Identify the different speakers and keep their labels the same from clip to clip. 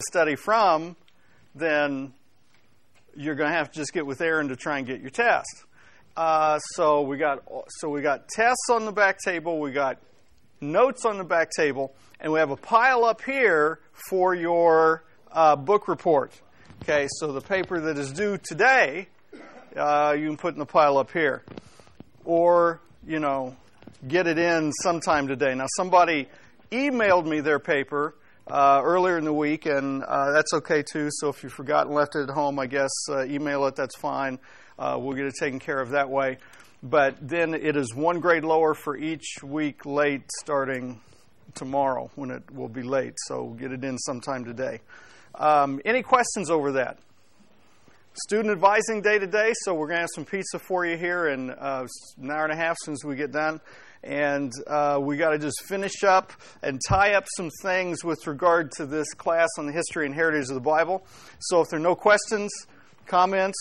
Speaker 1: study from, then you're going to have to just get with Aaron to try and get your test. So we got tests on the back table, we got notes on the back table, and we have a pile up here for your book report. Okay, so the paper that is due today, you can put in the pile up here. Or, get it in sometime today. Now, somebody emailed me their paper earlier in the week, and that's okay too. So if you forgot and left it at home, I guess email it, that's fine. We'll get it taken care of that way. But then it is one grade lower for each week late starting tomorrow when it will be late. So get it in sometime today. Any questions over that? Student advising day today, so we're going to have some pizza for you here in an hour and a half as soon as we get done. And we got to just finish up and tie up some things with regard to this class on the history and heritage of the Bible. So if there are no questions, comments,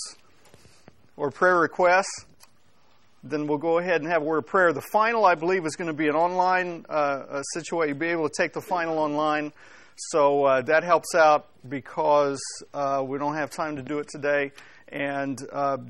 Speaker 1: or prayer requests, then we'll go ahead and have a word of prayer. The final, I believe, is going to be an online situation. You'll be able to take the final online. So that helps out because we don't have time to do it today. And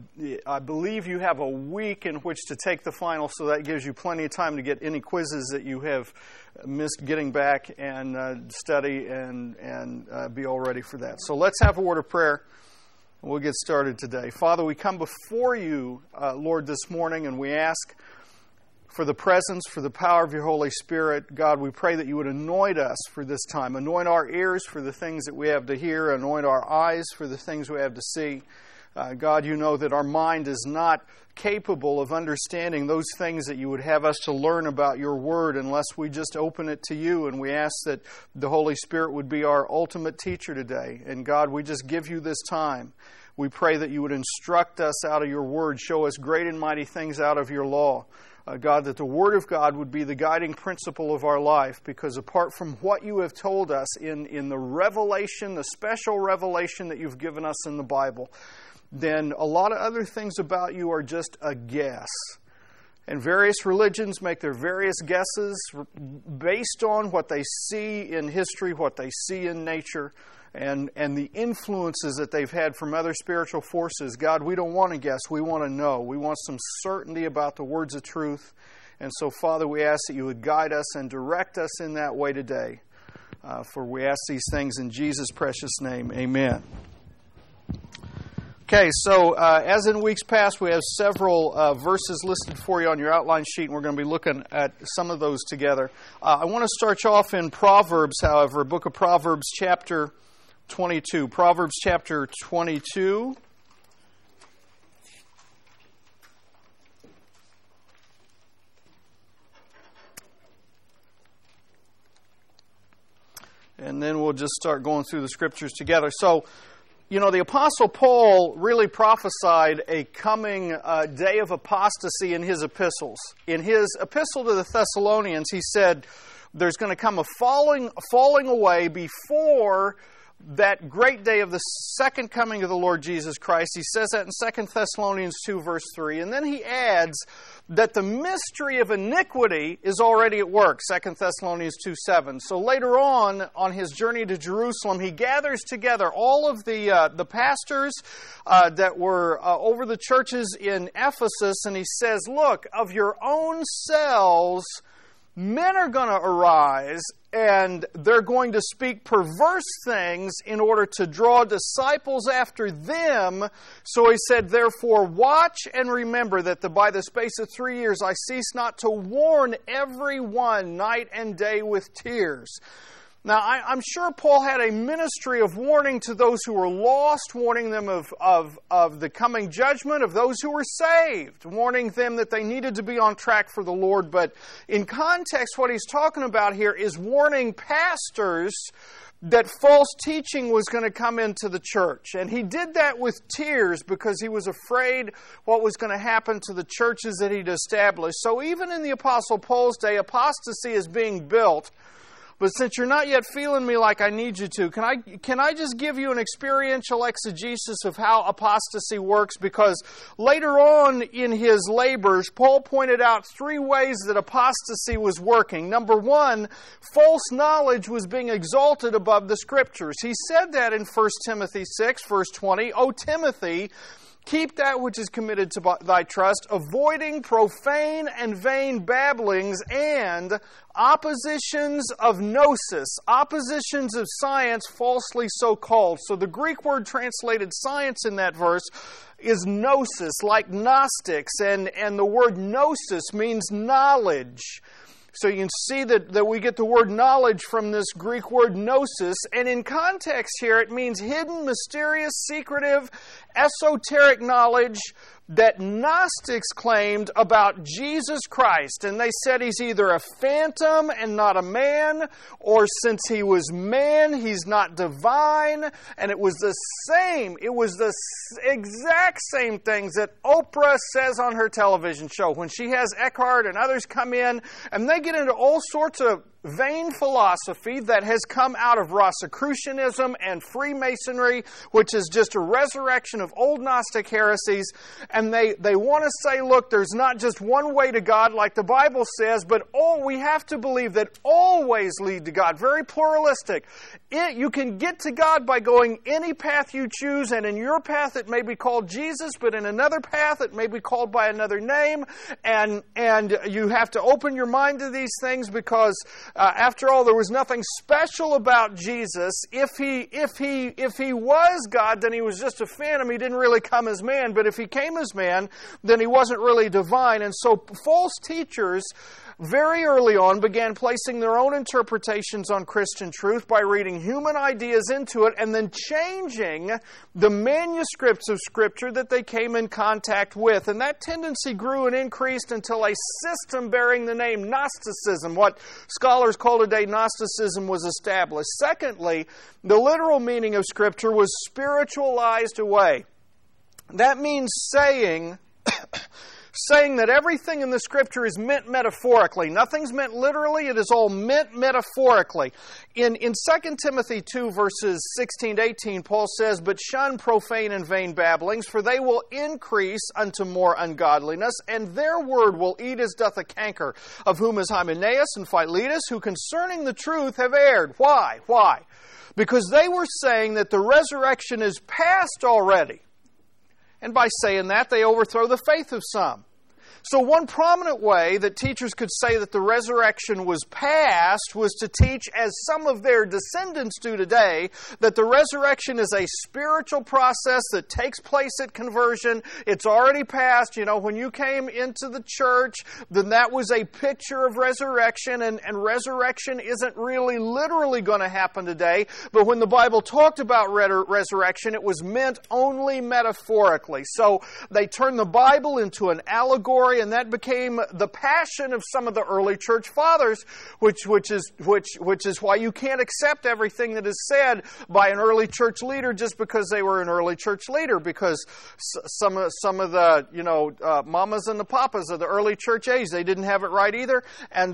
Speaker 1: I believe you have a week in which to take the final, so that gives you plenty of time to get any quizzes that you have missed getting back and study and be all ready for that. So let's have a word of prayer. We'll get started today. Father, we come before you, Lord, this morning, and we ask for the presence, for the power of your Holy Spirit. God, we pray that you would anoint us for this time. Anoint our ears for the things that we have to hear. Anoint our eyes for the things we have to see. God, you know that our mind is not capable of understanding those things that you would have us to learn about your word unless we just open it to you. And we ask that the Holy Spirit would be our ultimate teacher today. And God, we just give you this time. We pray that you would instruct us out of your word, show us great and mighty things out of your law. God, that the Word of God would be the guiding principle of our life, because apart from what you have told us in the revelation, the special revelation that you've given us in the Bible, then a lot of other things about you are just a guess. And various religions make their various guesses based on what they see in history, what they see in nature, and the influences that they've had from other spiritual forces. God, we don't want to guess. We want to know. We want some certainty about the words of truth. And so, Father, we ask that you would guide us and direct us in that way today. For we ask these things in Jesus' precious name. Amen. Okay, so as in weeks past, we have several verses listed for you on your outline sheet, and we're going to be looking at some of those together. I want to start you off in Proverbs, however, book of Proverbs, chapter 22. Proverbs chapter 22. And then we'll just start going through the scriptures together. So, the Apostle Paul really prophesied a coming day of apostasy in his epistles. In his epistle to the Thessalonians, he said there's going to come a falling away before that great day of the second coming of the Lord Jesus Christ. He says that in 2 Thessalonians 2, verse 3. And then he adds that the mystery of iniquity is already at work, 2 Thessalonians 2, 7. So later on his journey to Jerusalem, he gathers together all of the pastors that were over the churches in Ephesus, and he says, look, of your own selves, men are going to arise, and they're going to speak perverse things in order to draw disciples after them. So he said, therefore, watch and remember that by the space of 3 years I cease not to warn everyone night and day with tears. Now, I'm sure Paul had a ministry of warning to those who were lost, warning them of the coming judgment, of those who were saved, warning them that they needed to be on track for the Lord. But in context, what he's talking about here is warning pastors that false teaching was going to come into the church. And he did that with tears because he was afraid what was going to happen to the churches that he'd established. So even in the Apostle Paul's day, apostasy is being built But since you're not yet feeling me like I need you to, can I just give you an experiential exegesis of how apostasy works? Because later on in his labors, Paul pointed out 3 ways that apostasy was working. Number 1, false knowledge was being exalted above the Scriptures. He said that in 1 Timothy 6, verse 20, O Timothy, keep that which is committed to thy trust, avoiding profane and vain babblings and oppositions of gnosis, oppositions of science falsely so called. So the Greek word translated science in that verse is gnosis, like Gnostics, and the word gnosis means knowledge. So you can see that we get the word knowledge from this Greek word gnosis, and in context here it means hidden, mysterious, secretive, esoteric knowledge that Gnostics claimed about Jesus Christ. And they said he's either a phantom and not a man, or since he was man, he's not divine. And it was the exact same things that Oprah says on her television show when she has Eckhart and others come in, and they get into all sorts of vain philosophy that has come out of Rosicrucianism and Freemasonry, which is just a resurrection of old Gnostic heresies. And they want to say, look, there's not just one way to God like the Bible says, but we have to believe that all ways lead to God. Very pluralistic. You can get to God by going any path you choose, and in your path it may be called Jesus, but in another path it may be called by another name. And you have to open your mind to these things because after all, there was nothing special about Jesus. If he was God, then he was just a phantom. He didn't really come as man. But if he came as man, then he wasn't really divine. And so false teachers very early on began placing their own interpretations on Christian truth by reading human ideas into it and then changing the manuscripts of Scripture that they came in contact with. And that tendency grew and increased until a system bearing the name Gnosticism, what scholars call today Gnosticism, was established. Secondly, the literal meaning of Scripture was spiritualized away. That means saying that everything in the Scripture is meant metaphorically. Nothing's meant literally, it is all meant metaphorically. In 2 Timothy 2, verses 16 to 18, Paul says, But shun profane and vain babblings, for they will increase unto more ungodliness, and their word will eat as doth a canker, of whom is Hymenaeus and Philetus, who concerning the truth have erred. Why? Why? Because they were saying that the resurrection is past already. And by saying that, they overthrow the faith of some. So one prominent way that teachers could say that the resurrection was past was to teach, as some of their descendants do today, that the resurrection is a spiritual process that takes place at conversion. It's already past. You know, when you came into the church, then that was a picture of resurrection, and resurrection isn't really literally going to happen today. But when the Bible talked about resurrection, it was meant only metaphorically. So they turned the Bible into an allegory, and that became the passion of some of the early church fathers, which is why you can't accept everything that is said by an early church leader just because they were an early church leader, because some of the mamas and the papas of the early church age, they didn't have it right either, and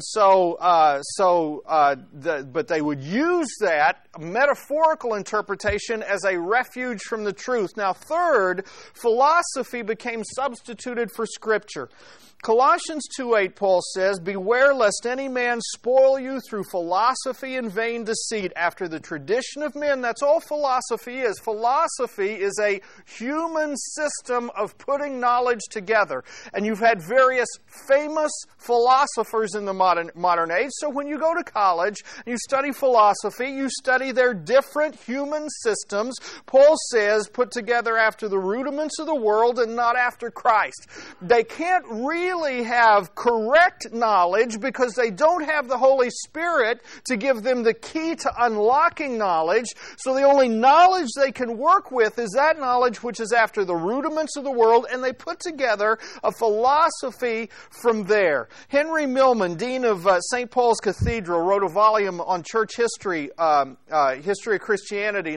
Speaker 1: but they would use that metaphorical interpretation as a refuge from the truth. Now, third, philosophy became substituted for Scripture. Colossians 2:8, Paul says, Beware lest any man spoil you through philosophy and vain deceit, after the tradition of men. That's all philosophy is. Philosophy is a human system of putting knowledge together. And you've had various famous philosophers in the modern age. So when you go to college and you study philosophy, you study their different human systems, Paul says, put together after the rudiments of the world and not after Christ. They can't really have correct knowledge because they don't have the Holy Spirit to give them the key to unlocking knowledge. So the only knowledge they can work with is that knowledge which is after the rudiments of the world, and they put together a philosophy from there. Henry Millman, Dean of St. Paul's Cathedral, wrote a volume on church history, History of Christianity in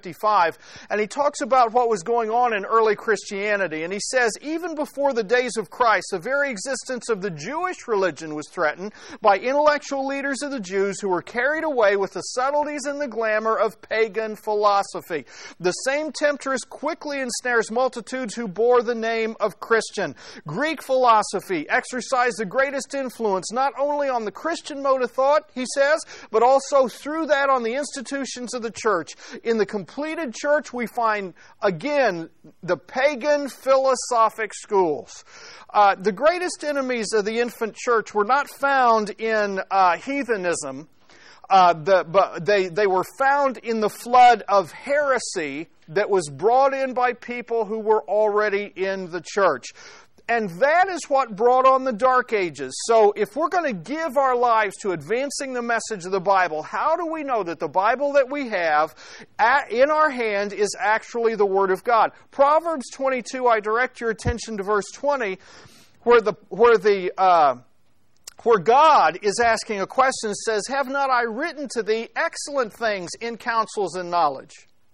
Speaker 1: 1855, and he talks about what was going on in early Christianity. And he says, even before the days of Christ. The very existence of the Jewish religion was threatened by intellectual leaders of the Jews who were carried away with the subtleties and the glamour of pagan philosophy. The same temptress quickly ensnares multitudes who bore the name of Christian. Greek philosophy exercised the greatest influence not only on the Christian mode of thought, he says, but also through that on the institutions of the church. In the completed church, we find, again, the pagan philosophic schools. The greatest enemies of the infant church were not found in heathenism, but they were found in the flood of heresy that was brought in by people who were already in the church. And that is what brought on the Dark Ages. So if we're going to give our lives to advancing the message of the Bible, how do we know that the Bible that we have in our hand is actually the Word of God? Proverbs 22, I direct your attention to verse 20, where God is asking a question, says, "Have not I written to thee excellent things in counsels and knowledge?"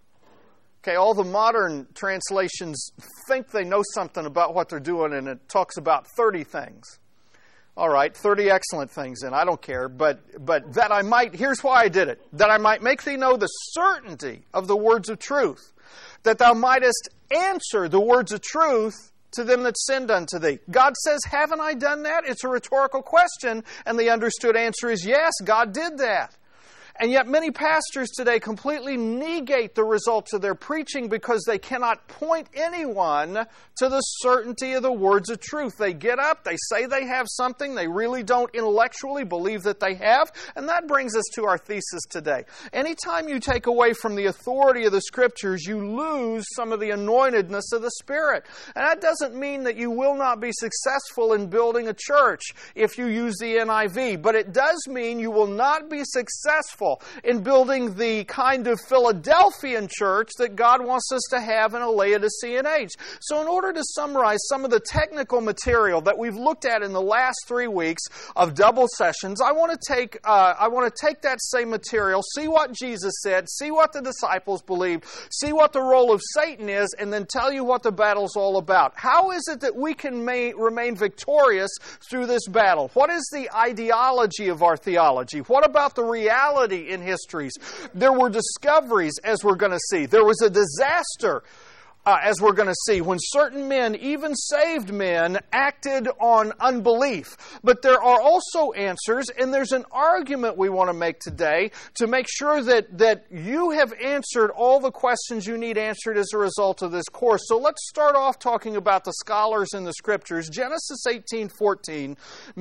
Speaker 1: Okay, all the modern translations think they know something about what they're doing, and it talks about 30 things. All right, 30 excellent things, and I don't care, but that I might, here's why I did it, that I might make thee know the certainty of the words of truth, that thou mightest answer the words of truth to them that sinned unto thee. God says, haven't I done that? It's a rhetorical question, and the understood answer is yes, God did that. And yet many pastors today completely negate the results of their preaching because they cannot point anyone to the certainty of the words of truth. They get up, they say they have something, they really don't intellectually believe that they have, and that brings us to our thesis today. Anytime you take away from the authority of the Scriptures, you lose some of the anointedness of the Spirit. And that doesn't mean that you will not be successful in building a church if you use the NIV, but it does mean you will not be successful in building the kind of Philadelphian church that God wants us to have in a Laodicean age. So in order to summarize some of the technical material that we've looked at in the last 3 weeks of double sessions, I want to take that same material, see what Jesus said, see what the disciples believed, see what the role of Satan is, and then tell you what the battle's all about. How is it that we can remain victorious through this battle? What is the ideology of our theology? What about the reality in histories? There were discoveries, as we're going to see. There was a disaster, as we're going to see, when certain men, even saved men, acted on unbelief. But there are also answers, and there's an argument we want to make today to make sure that you have answered all the questions you need answered as a result of this course. So let's start off talking about the scholars in the Scriptures. Genesis 18:14,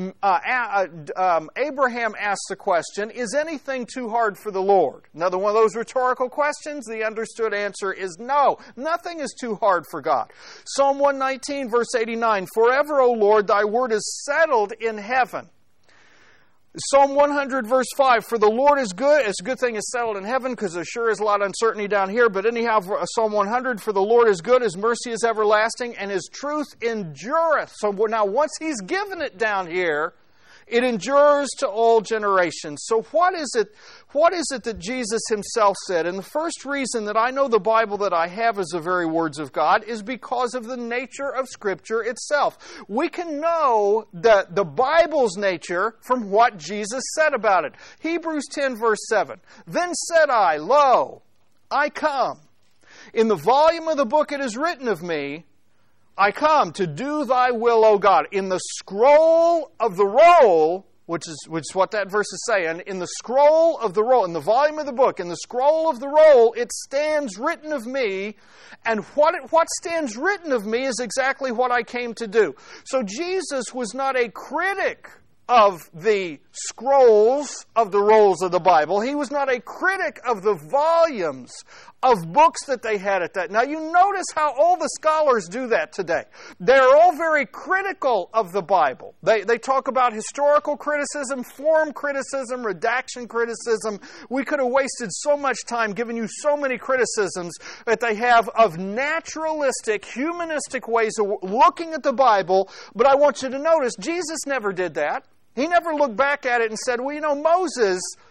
Speaker 1: Abraham asks the question, is anything too hard for the Lord? Another one of those rhetorical questions. The understood answer is no. Nothing is too hard for God. Psalm 119, verse 89, forever, O Lord, thy word is settled in heaven. Psalm 100, verse 5, for the Lord is good. It's a good thing it's settled in heaven because there sure is a lot of uncertainty down here. But anyhow, Psalm 100, for the Lord is good, his mercy is everlasting, and his truth endureth. So now once he's given it down here, it endures to all generations. So what is it that Jesus himself said? And the first reason that I know the Bible that I have is the very words of God is because of the nature of Scripture itself. We can know the Bible's nature from what Jesus said about it. Hebrews 10, verse 7. Then said I, lo, I come. In the volume of the book it is written of me, I come to do thy will, O God. In the scroll of the roll, which is what that verse is saying, in the scroll of the roll, in the volume of the book, in the scroll of the roll, it stands written of me, and what stands written of me is exactly what I came to do. So Jesus was not a critic of the scrolls of the rolls of the Bible. He was not a critic of the volumes of books that they had at that. Now you notice how all the scholars do that today. They're all very critical of the Bible. They talk about historical criticism, form criticism, redaction criticism. We could have wasted so much time giving you so many criticisms that they have of naturalistic, humanistic ways of looking at the Bible. But I want you to notice, Jesus never did that. He never looked back at it and said, well, Moses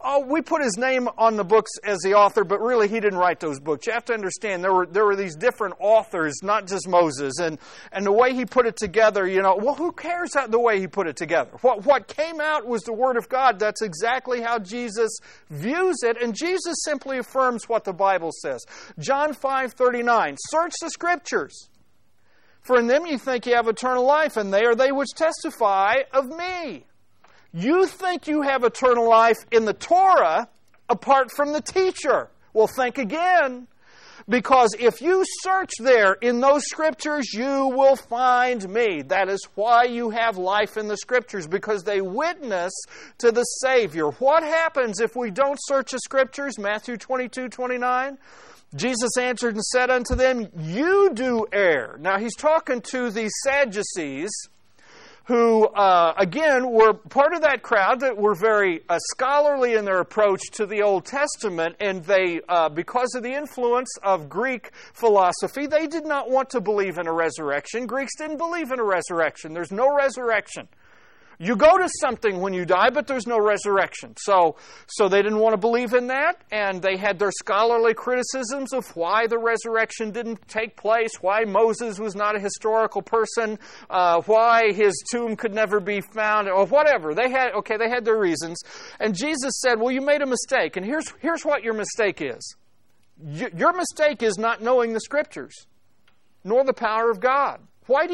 Speaker 1: we put his name on the books as the author, but really he didn't write those books. You have to understand there were these different authors, not just Moses, and the way he put it together, well, who cares the way he put it together? What came out was the Word of God. That's exactly how Jesus views it, and Jesus simply affirms what the Bible says. John 5:39, search the Scriptures, for in them you think you have eternal life, and they are they which testify of me. You think you have eternal life in the Torah apart from the teacher. Well, think again. Because if you search there in those Scriptures, you will find me. That is why you have life in the Scriptures, because they witness to the Savior. What happens if we don't search the Scriptures? Matthew 22:29. Jesus answered and said unto them, you do err. Now, he's talking to the Sadducees, who, again, were part of that crowd that were very scholarly in their approach to the Old Testament, and they, because of the influence of Greek philosophy, they did not want to believe in a resurrection. Greeks didn't believe in a resurrection. There's no resurrection. You go to something when you die, but there's no resurrection. So they didn't want to believe in that, and they had their scholarly criticisms of why the resurrection didn't take place, why Moses was not a historical person, why his tomb could never be found, or whatever. They had their reasons. And Jesus said, well, you made a mistake, and here's what your mistake is. Your mistake is not knowing the Scriptures, nor the power of God. Why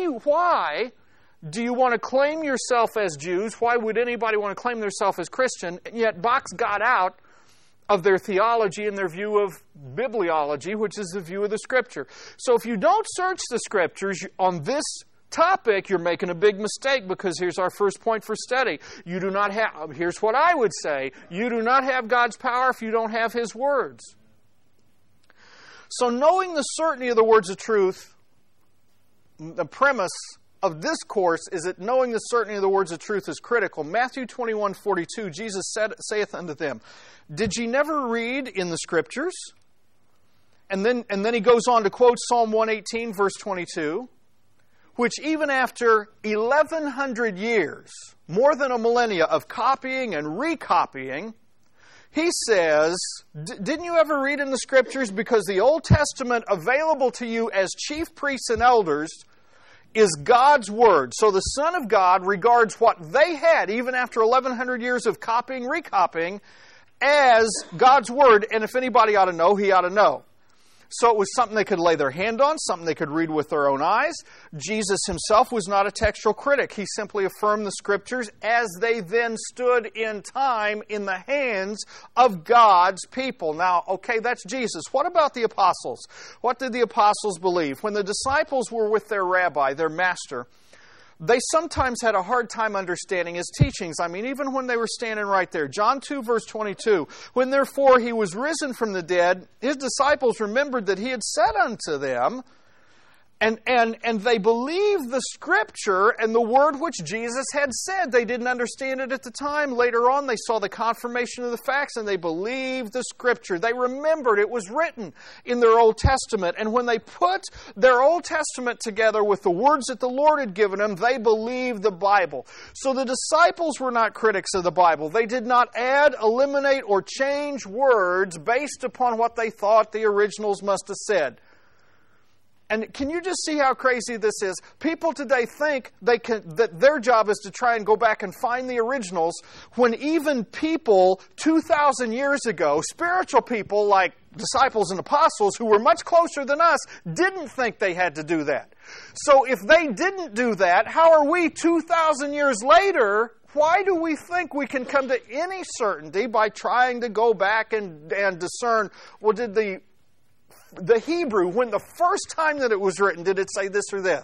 Speaker 1: do you want to claim yourself as Jews? Why would anybody want to claim themselves as Christian, and yet box God out of their theology and their view of bibliology, which is the view of the Scripture? So if you don't search the Scriptures on this topic, you're making a big mistake, because here's our first point for study. You do not have, here's what I would say, you do not have God's power if you don't have His words. So knowing the certainty of the words of truth, the premise of this course is that knowing the certainty of the words of truth is critical. Matthew 21:42, Jesus saith unto them, did ye never read in the Scriptures? And then he goes on to quote Psalm 118, verse 22, which even after 1,100 years, more than a millennia of copying and recopying, he says, didn't you ever read in the Scriptures? Because the Old Testament available to you as chief priests and elders is God's Word. So the Son of God regards what they had, even after 1,100 years of copying, recopying, as God's Word. And if anybody ought to know, he ought to know. So it was something they could lay their hand on, something they could read with their own eyes. Jesus himself was not a textual critic. He simply affirmed the Scriptures as they then stood in time in the hands of God's people. Now, okay, that's Jesus. What about the apostles? What did the apostles believe? When the disciples were with their rabbi, their master, they sometimes had a hard time understanding his teachings. I mean, even when they were standing right there. John 2, verse 22, when therefore he was risen from the dead, his disciples remembered that he had said unto them, and they believed the Scripture and the word which Jesus had said. They didn't understand it at the time. Later on, they saw the confirmation of the facts, and they believed the Scripture. They remembered it was written in their Old Testament. And when they put their Old Testament together with the words that the Lord had given them, they believed the Bible. So the disciples were not critics of the Bible. They did not add, eliminate, or change words based upon what they thought the originals must have said. And can you just see how crazy this is? People today think that their job is to try and go back and find the originals, when even people 2,000 years ago, spiritual people like disciples and apostles who were much closer than us, didn't think they had to do that. So if they didn't do that, how are we 2,000 years later? Why do we think we can come to any certainty by trying to go back and discern, well, did the Hebrew, when the first time that it was written, did it say this or this?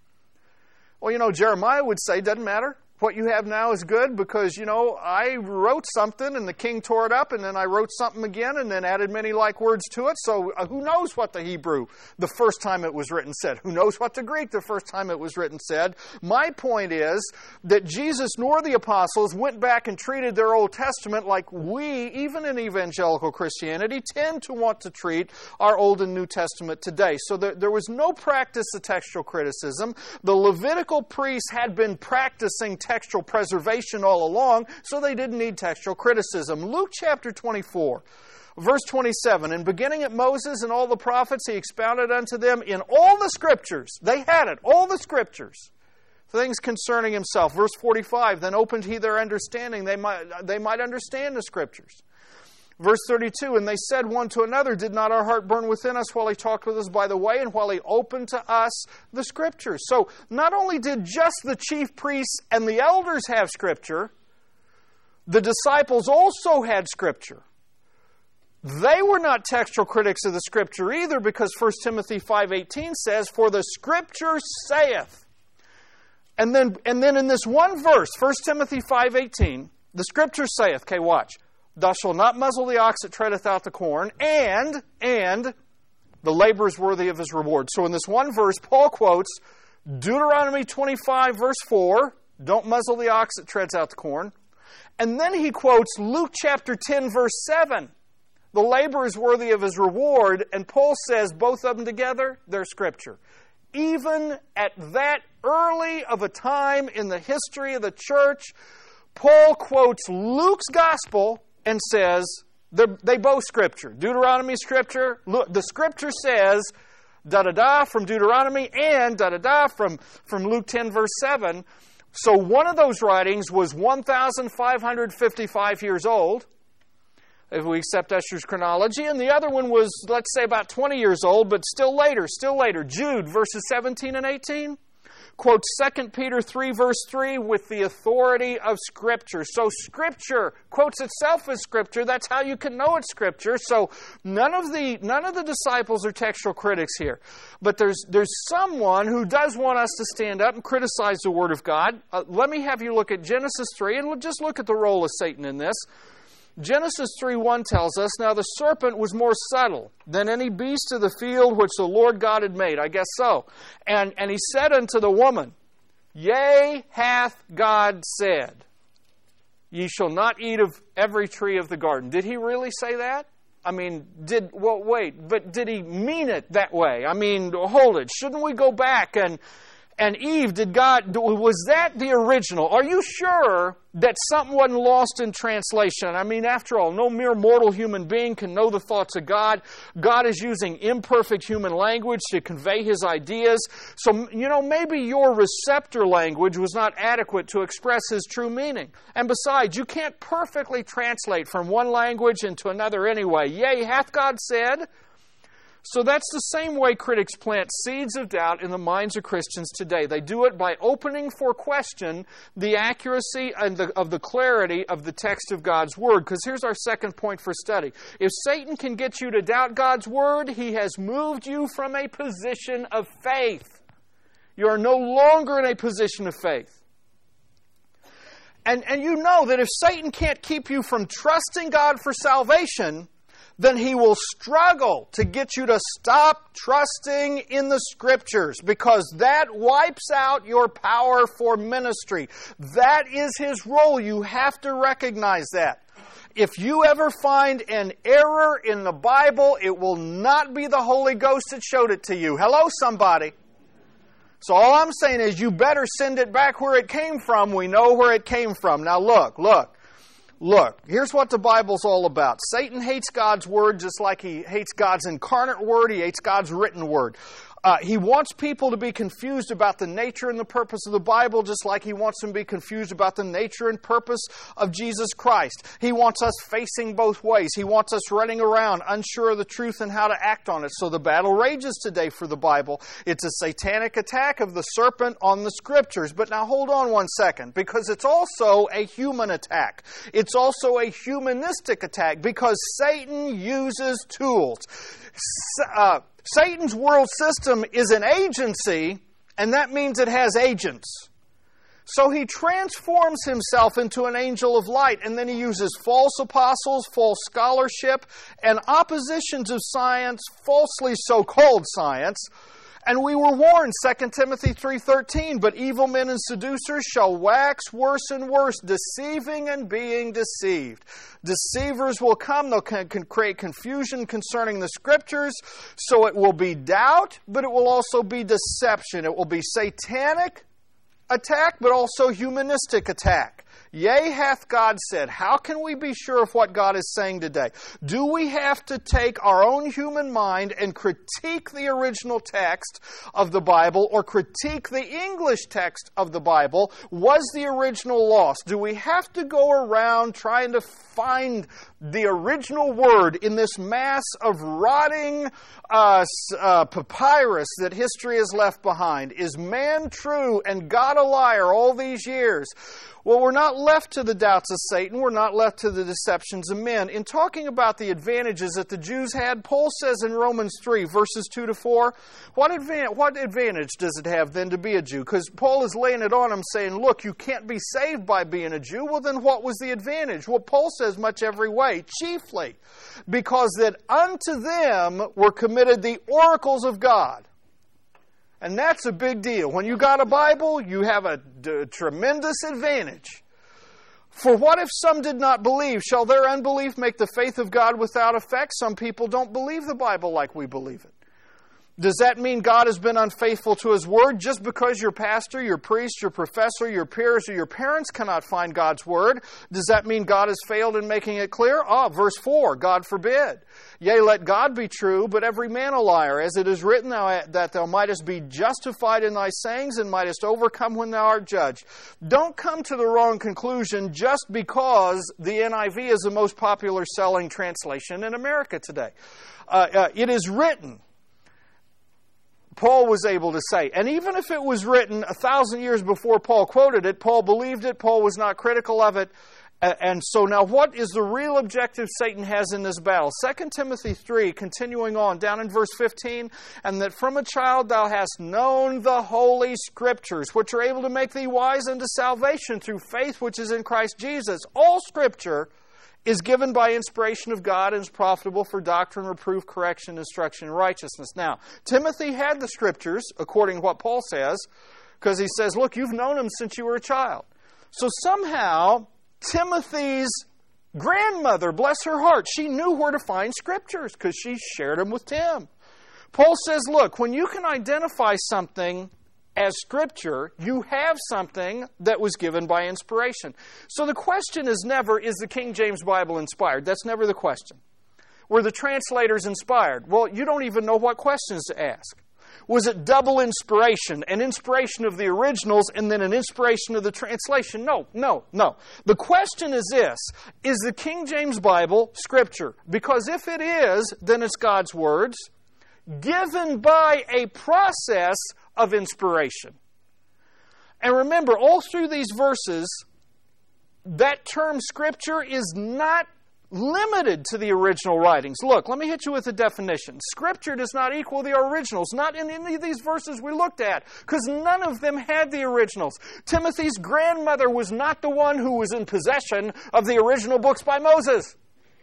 Speaker 1: Well, Jeremiah would say, doesn't matter. What you have now is good because, I wrote something and the king tore it up, and then I wrote something again and then added many like words to it. So who knows what the Hebrew the first time it was written said? Who knows what the Greek the first time it was written said? My point is that Jesus nor the apostles went back and treated their Old Testament like we, even in evangelical Christianity, tend to want to treat our Old and New Testament today. So there was no practice of textual criticism. The Levitical priests had been practicing textual textual preservation all along, so they didn't need textual criticism. Luke chapter 24, verse 27, and beginning at Moses and all the prophets, he expounded unto them in all the Scriptures. They had it, all the Scriptures. Things concerning himself. Verse 45, then opened he their understanding, they might understand the Scriptures. Verse 32, and they said one to another, did not our heart burn within us while he talked with us by the way, and while he opened to us the Scriptures? So not only did just the chief priests and the elders have Scripture, the disciples also had Scripture. They were not textual critics of the Scripture either, because 1 Timothy 5:18 says, for the Scripture saith. And then in this one verse, 1 Timothy 5:18, the Scripture saith, okay, watch, thou shalt not muzzle the ox that treadeth out the corn, and the labor is worthy of his reward. So in this one verse, Paul quotes Deuteronomy 25, verse 4, don't muzzle the ox that treads out the corn. And then he quotes Luke chapter 10, verse 7, the labor is worthy of his reward. And Paul says both of them together, they're Scripture. Even at that early of a time in the history of the church, Paul quotes Luke's gospel and says they both Scripture. Deuteronomy Scripture. The Scripture says da-da-da from Deuteronomy and da-da-da from Luke 10 verse 7. So one of those writings was 1,555 years old, if we accept Esther's chronology, and the other one was, let's say, about 20 years old, but still later. Jude, verses 17 and 18, quotes 2 Peter 3, verse 3, with the authority of Scripture. So Scripture quotes itself as Scripture. That's how you can know it's Scripture. So none of the disciples are textual critics here. But there's someone who does want us to stand up and criticize the Word of God. Let me have you look at Genesis 3, and just look at the role of Satan in this. Genesis 3:1 tells us, now the serpent was more subtle than any beast of the field which the Lord God had made. I guess so. And he said unto the woman, yea, hath God said, ye shall not eat of every tree of the garden. Did he really say that? I mean, did he mean it that way? I mean, hold it. Shouldn't we go back and Eve, was that the original? Are you sure that something wasn't lost in translation? I mean, after all, no mere mortal human being can know the thoughts of God. God is using imperfect human language to convey His ideas. So, maybe your receptor language was not adequate to express His true meaning. And besides, you can't perfectly translate from one language into another anyway. Yea, hath God said? So that's the same way critics plant seeds of doubt in the minds of Christians today. They do it by opening for question the accuracy and of the clarity of the text of God's Word. Because here's our second point for study. If Satan can get you to doubt God's Word, he has moved you from a position of faith. You are no longer in a position of faith. And you know that if Satan can't keep you from trusting God for salvation, then he will struggle to get you to stop trusting in the Scriptures, because that wipes out your power for ministry. That is his role. You have to recognize that. If you ever find an error in the Bible, it will not be the Holy Ghost that showed it to you. Hello, somebody. So all I'm saying is you better send it back where it came from. We know where it came from. Now look. Look, here's what the Bible's all about. Satan hates God's Word just like he hates God's incarnate Word. He hates God's written Word. He wants people to be confused about the nature and the purpose of the Bible, just like he wants them to be confused about the nature and purpose of Jesus Christ. He wants us facing both ways. He wants us running around unsure of the truth and how to act on it. So the battle rages today for the Bible. It's a satanic attack of the serpent on the Scriptures. But now hold on one second, because it's also a human attack. It's also a humanistic attack, because Satan uses tools. Satan's world system is an agency, and that means it has agents. So he transforms himself into an angel of light, and then he uses false apostles, false scholarship, and oppositions of science, falsely so-called science. And we were warned, 2 Timothy 3:13, but evil men and seducers shall wax worse and worse, deceiving and being deceived. Deceivers will come, they'll create confusion concerning the Scriptures, so it will be doubt, but it will also be deception. It will be satanic attack, but also humanistic attack. Yea, hath God said. How can we be sure of what God is saying today? Do we have to take our own human mind and critique the original text of the Bible or critique the English text of the Bible? Was the original lost? Do we have to go around trying to find the original word in this mass of rotting papyrus that history has left behind? Is man true and God a liar all these years? Well, we're not left to the doubts of Satan. We're not left to the deceptions of men. In talking about the advantages that the Jews had, Paul says in Romans 3, verses 2 to 4, what advantage does it have then to be a Jew? Because Paul is laying it on them saying, look, you can't be saved by being a Jew. Well, then what was the advantage? Well, Paul says much every way, chiefly, because that unto them were committed the oracles of God. And that's a big deal. When you got a Bible, you have a tremendous advantage. For what if some did not believe? Shall their unbelief make the faith of God without effect? Some people don't believe the Bible like we believe it. Does that mean God has been unfaithful to His Word? Just because your pastor, your priest, your professor, your peers, or your parents cannot find God's Word, does that mean God has failed in making it clear? Verse 4, God forbid. Yea, let God be true, but every man a liar. As it is written, that thou mightest be justified in thy sayings and mightest overcome when thou art judged. Don't come to the wrong conclusion just because the NIV is the most popular selling translation in America today. It is written. Paul was able to say. And even if it was written 1,000 years before Paul quoted it, Paul believed it, Paul was not critical of it. And so now what is the real objective Satan has in this battle? 2 Timothy 3, continuing on, down in verse 15, and that from a child thou hast known the Holy Scriptures, which are able to make thee wise unto salvation through faith which is in Christ Jesus. All Scripture is given by inspiration of God and is profitable for doctrine, reproof, correction, instruction, and righteousness. Now, Timothy had the Scriptures, according to what Paul says, because he says, look, you've known them since you were a child. So somehow, Timothy's grandmother, bless her heart, she knew where to find Scriptures because she shared them with Tim. Paul says, look, when you can identify something as Scripture, you have something that was given by inspiration. So the question is never, is the King James Bible inspired? That's never the question. Were the translators inspired? Well, you don't even know what questions to ask. Was it double inspiration? An inspiration of the originals and then an inspiration of the translation? No. The question is this: is the King James Bible Scripture? Because if it is, then it's God's words given by a process of inspiration. And remember, all through these verses, that term Scripture is not limited to the original writings. Look, let me hit you with a definition. Scripture does not equal the originals, not in any of these verses we looked at, because none of them had the originals. Timothy's grandmother was not the one who was in possession of the original books by Moses.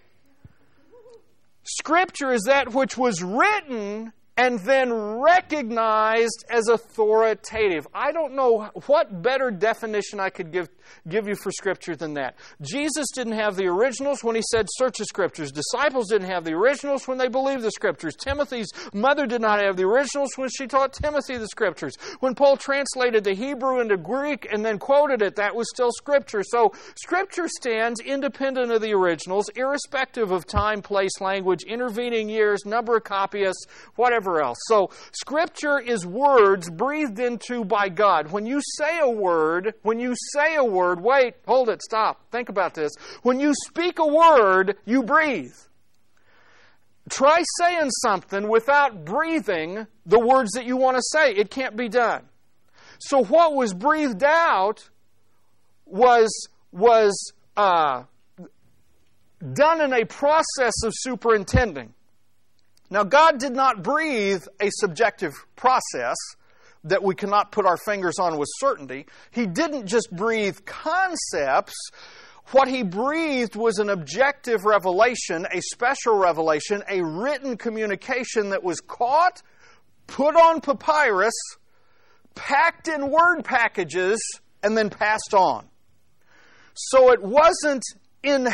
Speaker 1: Scripture is that which was written and then recognized as authoritative. I don't know what better definition I could give you for Scripture than that. Jesus didn't have the originals when He said, search the Scriptures. Disciples didn't have the originals when they believed the Scriptures. Timothy's mother did not have the originals when she taught Timothy the Scriptures. When Paul translated the Hebrew into Greek and then quoted it, that was still Scripture. So Scripture stands independent of the originals, irrespective of time, place, language, intervening years, number of copyists, whatever else. So Scripture is words breathed into by God. When you say a word, wait, hold it, stop, think about this. When you speak a word, you breathe. Try saying something without breathing the words that you want to say. It can't be done. So what was breathed out was done in a process of superintending. Now, God did not breathe a subjective process that we cannot put our fingers on with certainty. He didn't just breathe concepts. What He breathed was an objective revelation, a special revelation, a written communication that was caught, put on papyrus, packed in word packages, and then passed on. So it wasn't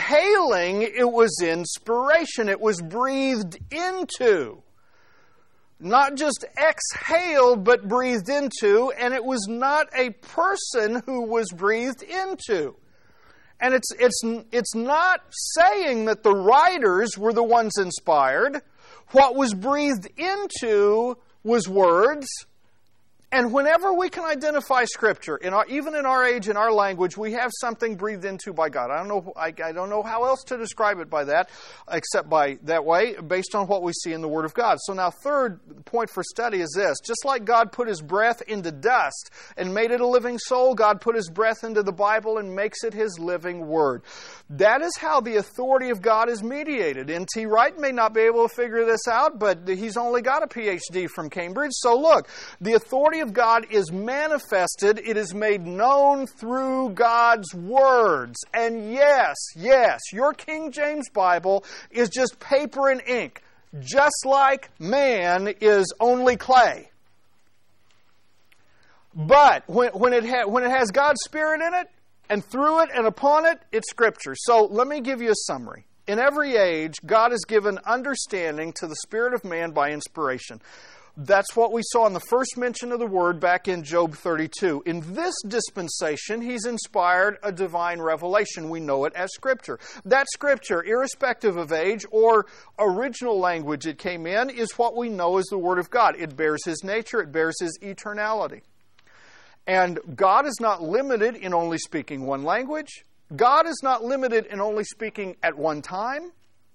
Speaker 1: inhaling, it was inspiration. It was breathed into. not just exhaled, but breathed into, and it was not a person who was breathed into. And it's not saying that the writers were the ones inspired. What was breathed into was words. And whenever we can identify Scripture, even in our age, in our language, we have something breathed into by God. I don't know how else to describe it by that, except by that way, based on what we see in the Word of God. So now, third point for study is this. Just like God put His breath into dust and made it a living soul, God put His breath into the Bible and makes it His living Word. That is how the authority of God is mediated. N.T. Wright may not be able to figure this out, but he's only got a Ph.D. from Cambridge. So look, the authority of God is manifested. It is made known through God's words. And yes, your King James Bible is just paper and ink, just like man is only clay. But when it has God's Spirit in it, and through it and upon it, it's Scripture. So let me give you a summary. In every age, God has given understanding to the spirit of man by inspiration. That's what we saw in the first mention of the word back in Job 32. In this dispensation, He's inspired a divine revelation. We know it as Scripture. That Scripture, irrespective of age or original language it came in, is what we know as the Word of God. It bears His nature. It bears His eternality. And God is not limited in only speaking one language. God is not limited in only speaking at one time.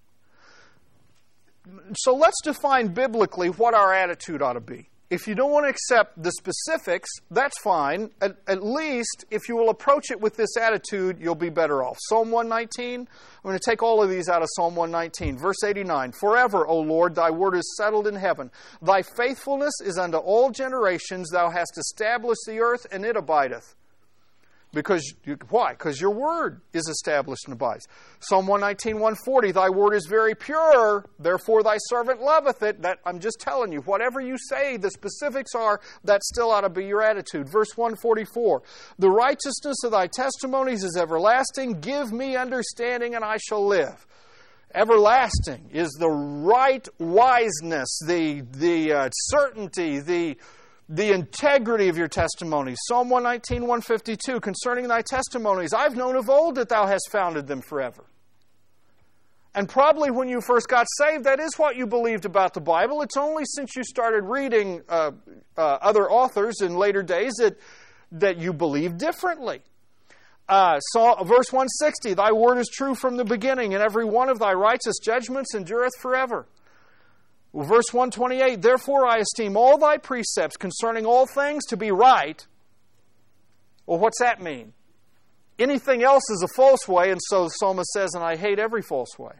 Speaker 1: So let's define biblically what our attitude ought to be. If you don't want to accept the specifics, that's fine. At least, if you will approach it with this attitude, you'll be better off. Psalm 119, I'm going to take all of these out of Psalm 119. Verse 89, Forever, O Lord, Thy word is settled in heaven. Thy faithfulness is unto all generations. Thou hast established the earth, and it abideth. Why? Because your word is established and abides. Psalm 119, 140, Thy word is very pure, therefore Thy servant loveth it. I'm just telling you, whatever you say, the specifics are, that still ought to be your attitude. Verse 144, The righteousness of Thy testimonies is everlasting. Give me understanding, and I shall live. Everlasting is the right wiseness, the certainty, the integrity of your testimonies. Psalm 119, 152, Concerning Thy testimonies, I've known of old that Thou hast founded them forever. And probably when you first got saved, that is what you believed about the Bible. It's only since you started reading other authors in later days that you believe differently. Verse 160, Thy word is true from the beginning, and every one of Thy righteous judgments endureth forever. Well, verse 128, Therefore I esteem all Thy precepts concerning all things to be right. Well, what's that mean? Anything else is a false way, and so the psalmist says, and I hate every false way.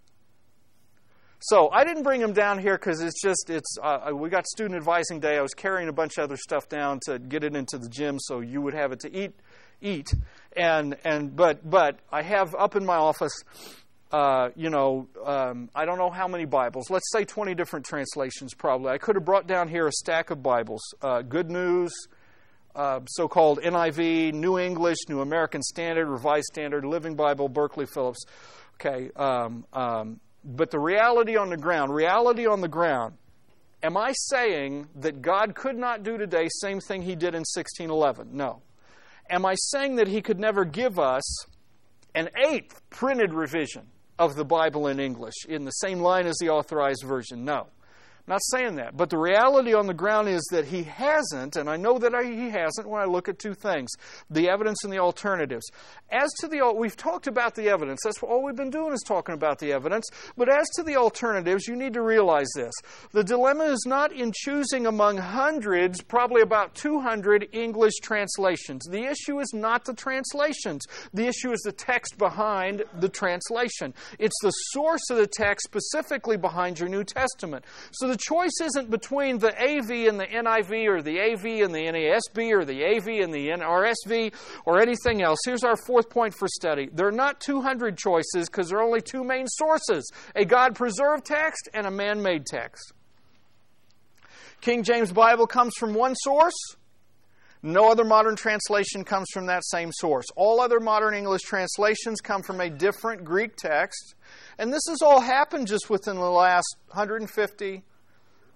Speaker 1: So I didn't bring them down here because we got student advising day. I was carrying a bunch of other stuff down to get it into the gym so you would have it to eat. But I have up in my office, I don't know how many Bibles. Let's say 20 different translations probably. I could have brought down here a stack of Bibles. Good News, so-called NIV, New English, New American Standard, Revised Standard, Living Bible, Berkeley Phillips. Okay, but the reality on the ground, am I saying that God could not do today same thing He did in 1611? No. Am I saying that He could never give us an 8th printed revision of the Bible in English in the same line as the authorized version? No. I'm not saying that. But the reality on the ground is that He hasn't, and I know that He hasn't when I look at two things, the evidence and the alternatives. We've talked about the evidence. That's all we've been doing is talking about the evidence. But as to the alternatives, you need to realize this. The dilemma is not in choosing among hundreds, probably about 200 English translations. The issue is not the translations. The issue is the text behind the translation. It's the source of the text specifically behind your New Testament. So the choice isn't between the AV and the NIV or the AV and the NASB or the AV and the NRSV or anything else. Here's our fourth point for study. There are not 200 choices because there are only two main sources, a God-preserved text and a man-made text. King James Bible comes from one source. No other modern translation comes from that same source. All other modern English translations come from a different Greek text. And this has all happened just within the last 150,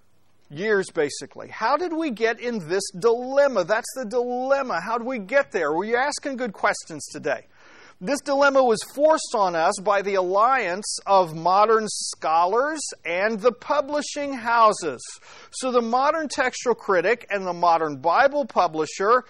Speaker 1: years, basically. How did we get in this dilemma? That's the dilemma. How did we get there? Well, you're asking good questions today. This dilemma was forced on us by the alliance of modern scholars and the publishing houses. So the modern textual critic and the modern Bible publisher,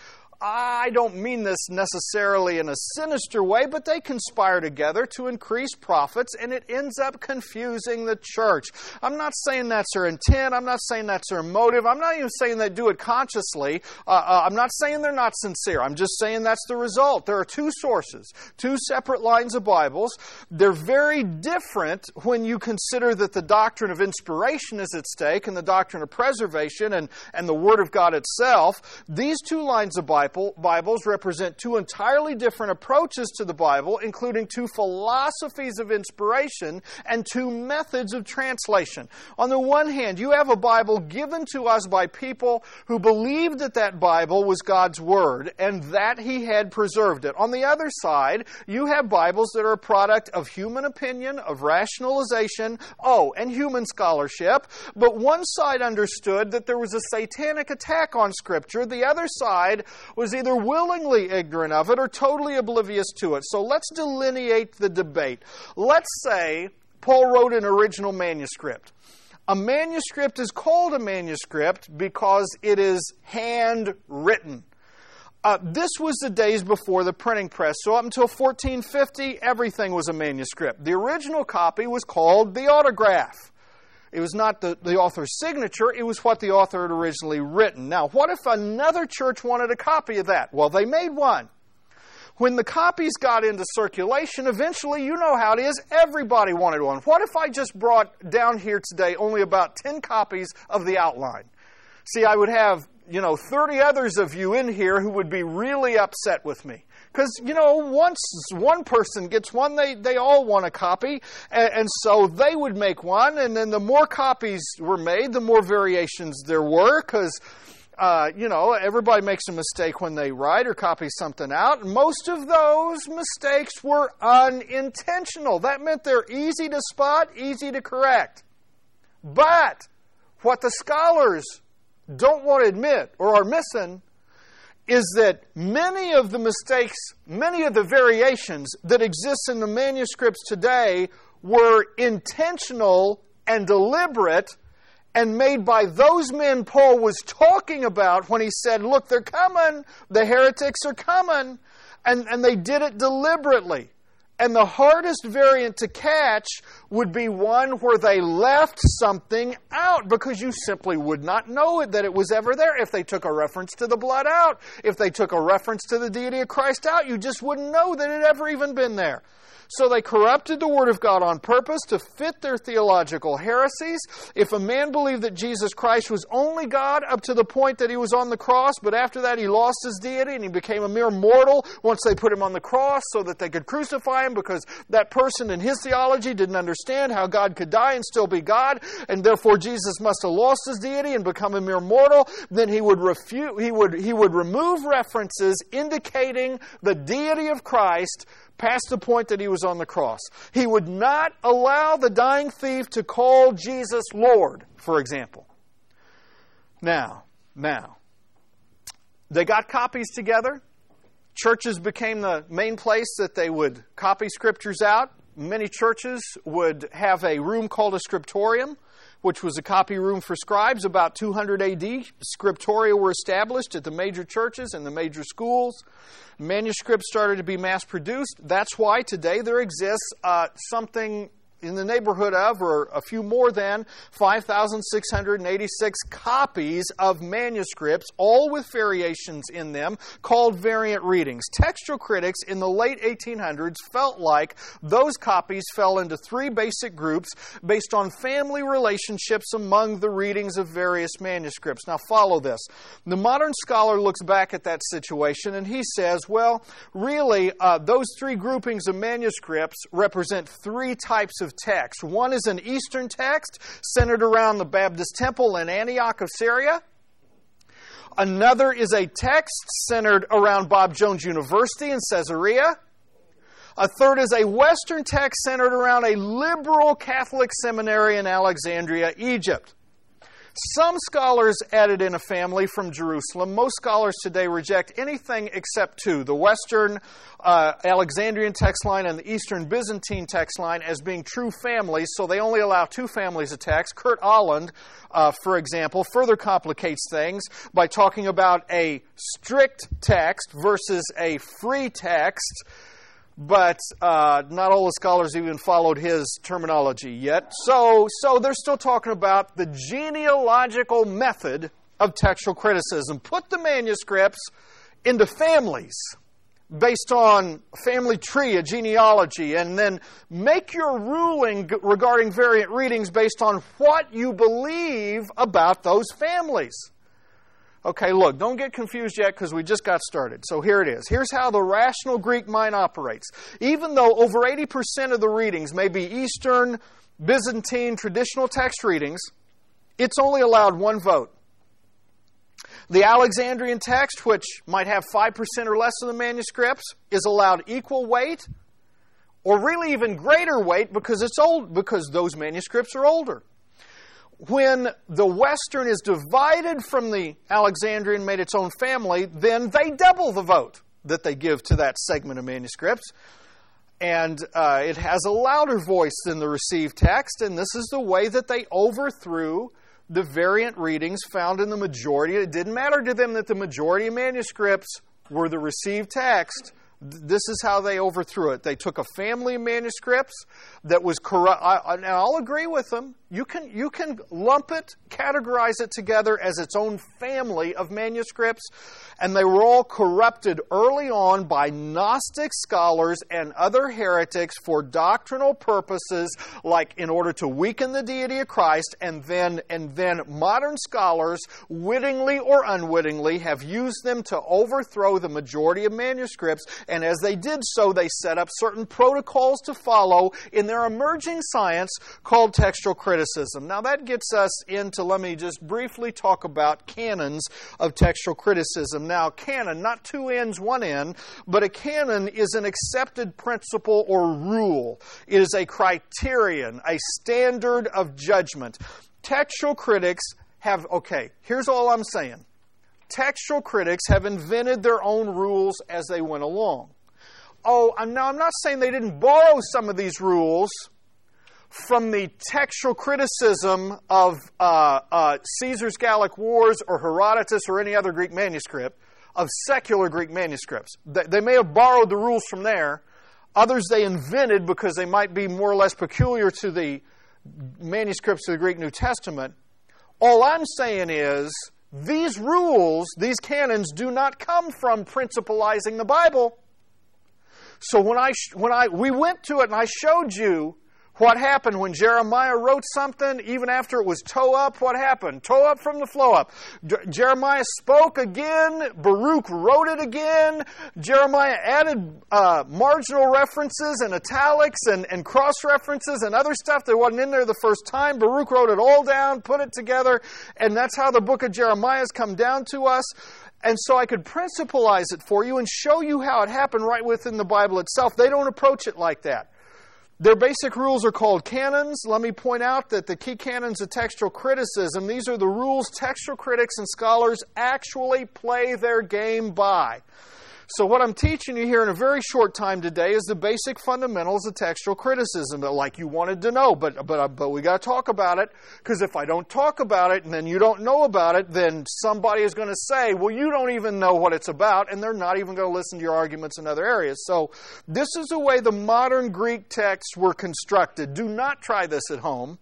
Speaker 1: I don't mean this necessarily in a sinister way, but they conspire together to increase profits, and it ends up confusing the church. I'm not saying that's their intent. I'm not saying that's their motive. I'm not even saying they do it consciously. I'm not saying they're not sincere. I'm just saying that's the result. There are two sources, two separate lines of Bibles. They're very different when you consider that the doctrine of inspiration is at stake and the doctrine of preservation and the Word of God itself. These two lines of Bibles represent two entirely different approaches to the Bible, including two philosophies of inspiration and two methods of translation. On the one hand, you have a Bible given to us by people who believed that that Bible was God's Word and that He had preserved it. On the other side, you have Bibles that are a product of human opinion, of rationalization, and human scholarship. But one side understood that there was a satanic attack on Scripture. The other side was either willingly ignorant of it or totally oblivious to it. So let's delineate the debate. Let's say Paul wrote an original manuscript. A manuscript is called a manuscript because it is handwritten. This was the days before the printing press. So up until 1450, everything was a manuscript. The original copy was called the autograph. It was not the author's signature, it was what the author had originally written. Now, what if another church wanted a copy of that? Well, they made one. When the copies got into circulation, eventually, you know how it is, everybody wanted one. What if I just brought down here today only about 10 copies of the outline? See, I would have, 30 others of you in here who would be really upset with me. Because, once one person gets one, they all want a copy. And so they would make one, and then the more copies were made, the more variations there were. Because, everybody makes a mistake when they write or copy something out. Most of those mistakes were unintentional. That meant they're easy to spot, easy to correct. But what the scholars don't want to admit or are missing is that many of the mistakes, many of the variations that exist in the manuscripts today were intentional and deliberate and made by those men Paul was talking about when he said, look, they're coming, the heretics are coming, and they did it deliberately. And the hardest variant to catch would be one where they left something out because you simply would not know that it was ever there. If they took a reference to the blood out, if they took a reference to the deity of Christ out, you just wouldn't know that it had ever even been there. So they corrupted the Word of God on purpose to fit their theological heresies. If a man believed that Jesus Christ was only God up to the point that He was on the cross, but after that He lost His deity and He became a mere mortal once they put Him on the cross so that they could crucify Him because that person in his theology didn't understand how God could die and still be God, and therefore Jesus must have lost His deity and become a mere mortal, then he would remove references indicating the deity of Christ past the point that He was on the cross. He would not allow the dying thief to call Jesus Lord, for example. Now, they got copies together. Churches became the main place that they would copy scriptures out. Many churches would have a room called a scriptorium, which was a copy room for scribes. About 200 A.D., scriptoria were established at the major churches and the major schools. Manuscripts started to be mass-produced. That's why today there exists something in the neighborhood of, or a few more than, 5,686 copies of manuscripts, all with variations in them, called variant readings. Textual critics in the late 1800s felt like those copies fell into three basic groups based on family relationships among the readings of various manuscripts. Now follow this. The modern scholar looks back at that situation and he says, well, really, those three groupings of manuscripts represent three types of text. One is an Eastern text centered around the Baptist Temple in Antioch of Syria. Another is a text centered around Bob Jones University in Caesarea. A third is a Western text centered around a liberal Catholic seminary in Alexandria, Egypt. Some scholars added in a family from Jerusalem. Most scholars today reject anything except two, the Western Alexandrian text line and the Eastern Byzantine text line, as being true families, so they only allow two families of text. Kurt Aland, for example, further complicates things by talking about a strict text versus a free text. But not all the scholars even followed his terminology yet. So they're still talking about the genealogical method of textual criticism. Put the manuscripts into families based on family tree, a genealogy, and then make your ruling regarding variant readings based on what you believe about those families. Okay, look, don't get confused yet because we just got started. So here it is. Here's how the rational Greek mind operates. Even though over 80% of the readings may be Eastern, Byzantine, traditional text readings, it's only allowed one vote. The Alexandrian text, which might have 5% or less of the manuscripts, is allowed equal weight, or really even greater weight because it's old, because those manuscripts are older. When the Western is divided from the Alexandrian, made its own family, then they double the vote that they give to that segment of manuscripts. And it has a louder voice than the received text, and this is the way that they overthrew the variant readings found in the majority. It didn't matter to them that the majority of manuscripts were the received text. This is how they overthrew it. They took a family of manuscripts that was corrupt. And I'll agree with them. You can lump it, categorize it together as its own family of manuscripts, and they were all corrupted early on by Gnostic scholars and other heretics for doctrinal purposes, like in order to weaken the deity of Christ, and then modern scholars, wittingly or unwittingly, have used them to overthrow the majority of manuscripts, and as they did so, they set up certain protocols to follow in their emerging science called textual criticism. Now that gets us into, let me just briefly talk about canons of textual criticism. Now, canon, not two ends, one end, but a canon is an accepted principle or rule. It is a criterion, a standard of judgment. Textual critics have, okay, here's all I'm saying. Textual critics have invented their own rules as they went along. I'm not saying they didn't borrow some of these rules from the textual criticism of Caesar's Gallic Wars or Herodotus or any other Greek manuscript, of secular Greek manuscripts. They may have borrowed the rules from there. Others they invented because they might be more or less peculiar to the manuscripts of the Greek New Testament. All I'm saying is these rules, these canons, do not come from principalizing the Bible. So we went to it and I showed you what happened when Jeremiah wrote something, even after it was toe up, what happened? Toe up from the flow up. Jeremiah spoke again. Baruch wrote it again. Jeremiah added marginal references and italics and cross-references and other stuff that wasn't in there the first time. Baruch wrote it all down, put it together, and that's how the book of Jeremiah has come down to us. And so I could principalize it for you and show you how it happened right within the Bible itself. They don't approach it like that. Their basic rules are called canons. Let me point out that the key canons of textual criticism, these are the rules textual critics and scholars actually play their game by. So what I'm teaching you here in a very short time today is the basic fundamentals of textual criticism, like you wanted to know, but we got to talk about it, because if I don't talk about it and then you don't know about it, then somebody is going to say, well, you don't even know what it's about, and they're not even going to listen to your arguments in other areas. So this is the way the modern Greek texts were constructed. Do not try this at home.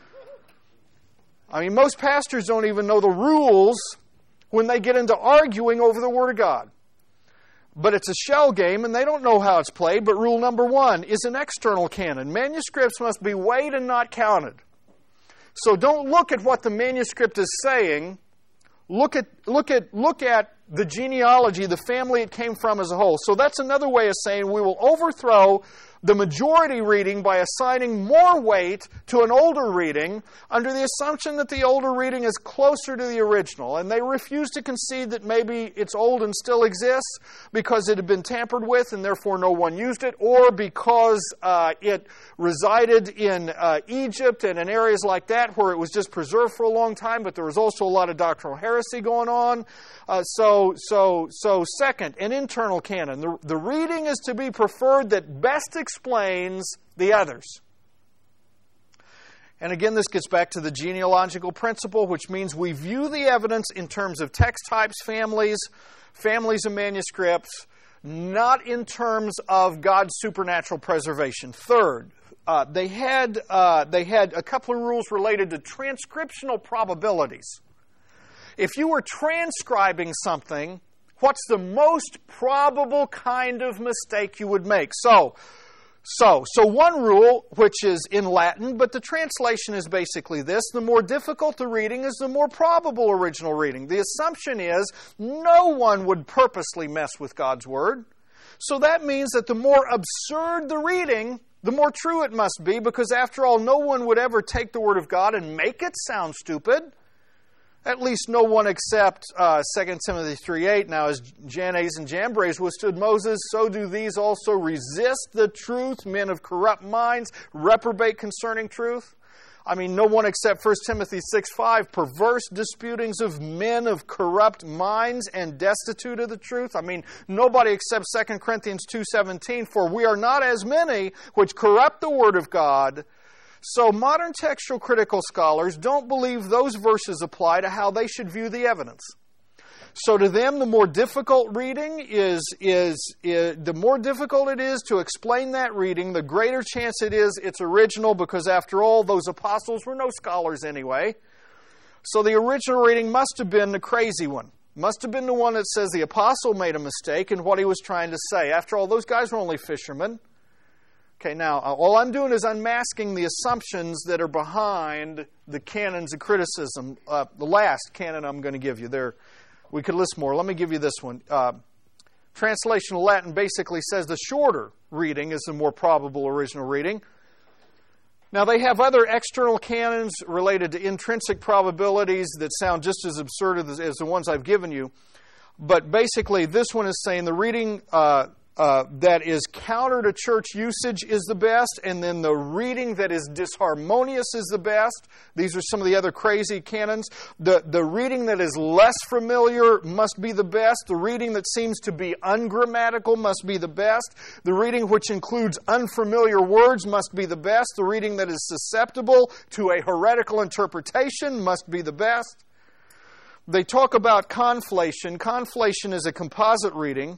Speaker 1: I mean, most pastors don't even know the rules when they get into arguing over the Word of God. But it's a shell game, and they don't know how it's played. But rule number 1 is an external canon. Manuscripts must be weighed and not counted. So don't look at what the manuscript is saying. Look at the genealogy, the family it came from as a whole. So that's another way of saying we will overthrow the majority reading by assigning more weight to an older reading under the assumption that the older reading is closer to the original. And they refuse to concede that maybe it's old and still exists because it had been tampered with and therefore no one used it, or because it resided in Egypt and in areas like that where it was just preserved for a long time, but there was also a lot of doctrinal heresy going on. So second, an internal canon. The reading is to be preferred that best explains the others. And again, this gets back to the genealogical principle, which means we view the evidence in terms of text types, families of manuscripts, not in terms of God's supernatural preservation. Third, they had a couple of rules related to transcriptional probabilities. If you were transcribing something, what's the most probable kind of mistake you would make? So one rule, which is in Latin, but the translation is basically this: the more difficult the reading is, the more probable original reading. The assumption is no one would purposely mess with God's Word. So that means that the more absurd the reading, the more true it must be, because after all, no one would ever take the Word of God and make it sound stupid. At least no one except 2 Timothy 3:8. Now, as Jannes and Jambres withstood Moses, so do these also resist the truth. Men of corrupt minds reprobate concerning truth. I mean, no one except 1 Timothy 6:5. Perverse disputings of men of corrupt minds and destitute of the truth. I mean, nobody except 2 Corinthians 2:17. For we are not as many which corrupt the word of God. So modern textual critical scholars don't believe those verses apply to how they should view the evidence. So to them, the more difficult reading the more difficult it is to explain that reading, the greater chance it is it's original, because after all, those apostles were no scholars anyway. So the original reading must have been the crazy one. Must have been the one that says the apostle made a mistake in what he was trying to say. After all, those guys were only fishermen. Okay, now, all I'm doing is unmasking the assumptions that are behind the canons of criticism. The last canon I'm going to give you there, we could list more. Let me give you this one. Translation of Latin basically says the shorter reading is the more probable original reading. Now, they have other external canons related to intrinsic probabilities that sound just as absurd as the ones I've given you. But basically, this one is saying the reading that is counter to church usage is the best, and then the reading that is disharmonious is the best. These are some of the other crazy canons. The reading that is less familiar must be the best. The reading that seems to be ungrammatical must be the best. The reading which includes unfamiliar words must be the best. The reading that is susceptible to a heretical interpretation must be the best. They talk about conflation. Conflation is a composite reading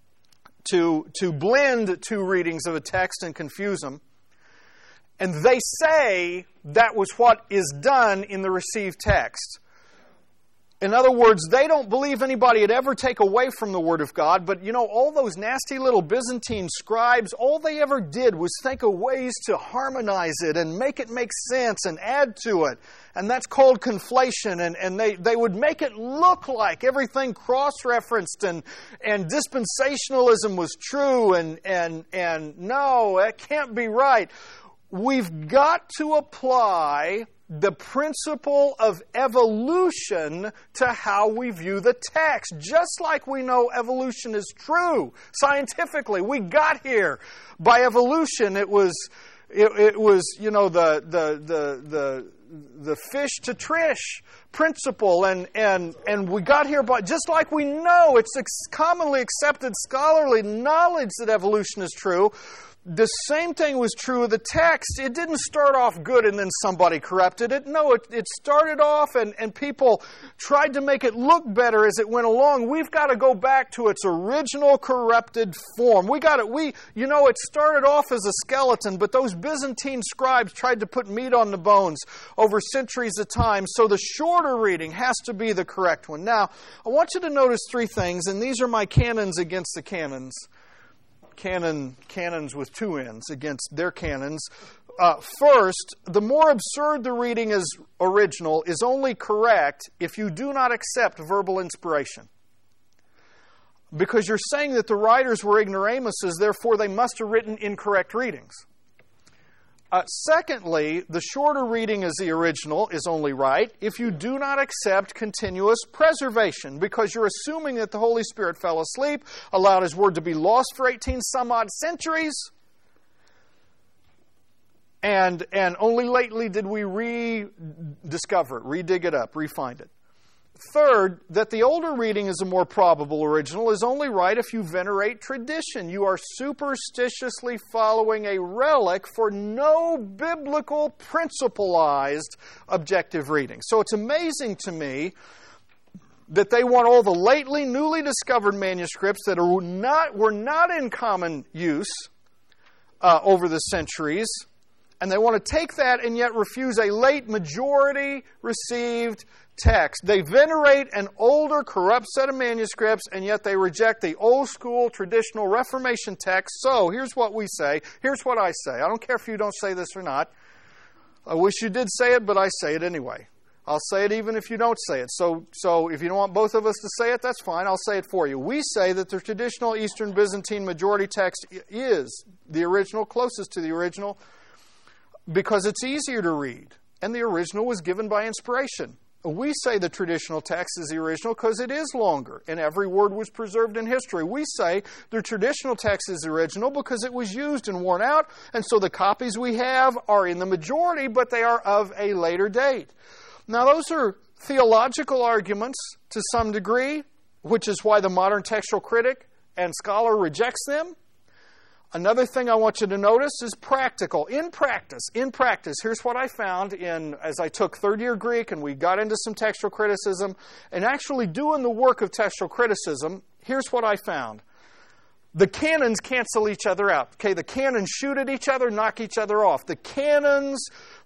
Speaker 1: to blend two readings of a text and confuse them. And they say that was what is done in the received text. In other words, they don't believe anybody would ever take away from the Word of God, but you know, all those nasty little Byzantine scribes, all they ever did was think of ways to harmonize it and make it make sense and add to it. And that's called conflation, and they would make it look like everything cross-referenced and dispensationalism was true, and no, that can't be right. We've got to apply the principle of evolution to how we view the text, just like we know evolution is true scientifically. We got here by evolution. It was you know the fish to Trish principle, and we got here by, just like we know it's commonly accepted scholarly knowledge that evolution is true. The same thing was true of the text. It didn't start off good and then somebody corrupted it. No, it started off and people tried to make it look better as it went along. We've got to go back to its original corrupted form. It started off as a skeleton, but those Byzantine scribes tried to put meat on the bones over centuries of time. So the shorter reading has to be the correct one. Now, I want you to notice three things, and these are my canons against the canons. Canons with two N's against their canons. First, the more absurd the reading is original is only correct if you do not accept verbal inspiration. because you're saying that the writers were ignoramuses, therefore they must have written incorrect readings. Secondly, the shorter reading as the original is only right if you do not accept continuous preservation, because you're assuming that the Holy Spirit fell asleep, allowed His Word to be lost for 18 some odd centuries, and only lately did we rediscover it, redig it up, refind it. Third, that the older reading is a more probable original is only right if you venerate tradition. You are superstitiously following a relic for no biblical, principalized, objective reading. So it's amazing to me that they want all the lately, newly discovered manuscripts that were not in common use over the centuries, and they want to take that and yet refuse a late majority received text. They venerate an older, corrupt set of manuscripts, and yet they reject the old school, traditional Reformation text. So, here's what we say. Here's what I say. I don't care if you don't say this or not. I wish you did say it, but I say it anyway. I'll say it even if you don't say it. So if you don't want both of us to say it, that's fine. I'll say it for you. We say that the traditional Eastern Byzantine majority text is the original, closest to the original, because it's easier to read, and the original was given by inspiration. We say the traditional text is the original because it is longer, and every word was preserved in history. We say the traditional text is the original because it was used and worn out, and so the copies we have are in the majority, but they are of a later date. Now, those are theological arguments to some degree, which is why the modern textual critic and scholar rejects them. Another thing I want you to notice is practical. In practice, here's what I found as I took third-year Greek and we got into some textual criticism, and actually doing the work of textual criticism, here's what I found. The canons cancel each other out. Okay, the canons shoot at each other, knock each other off. The canons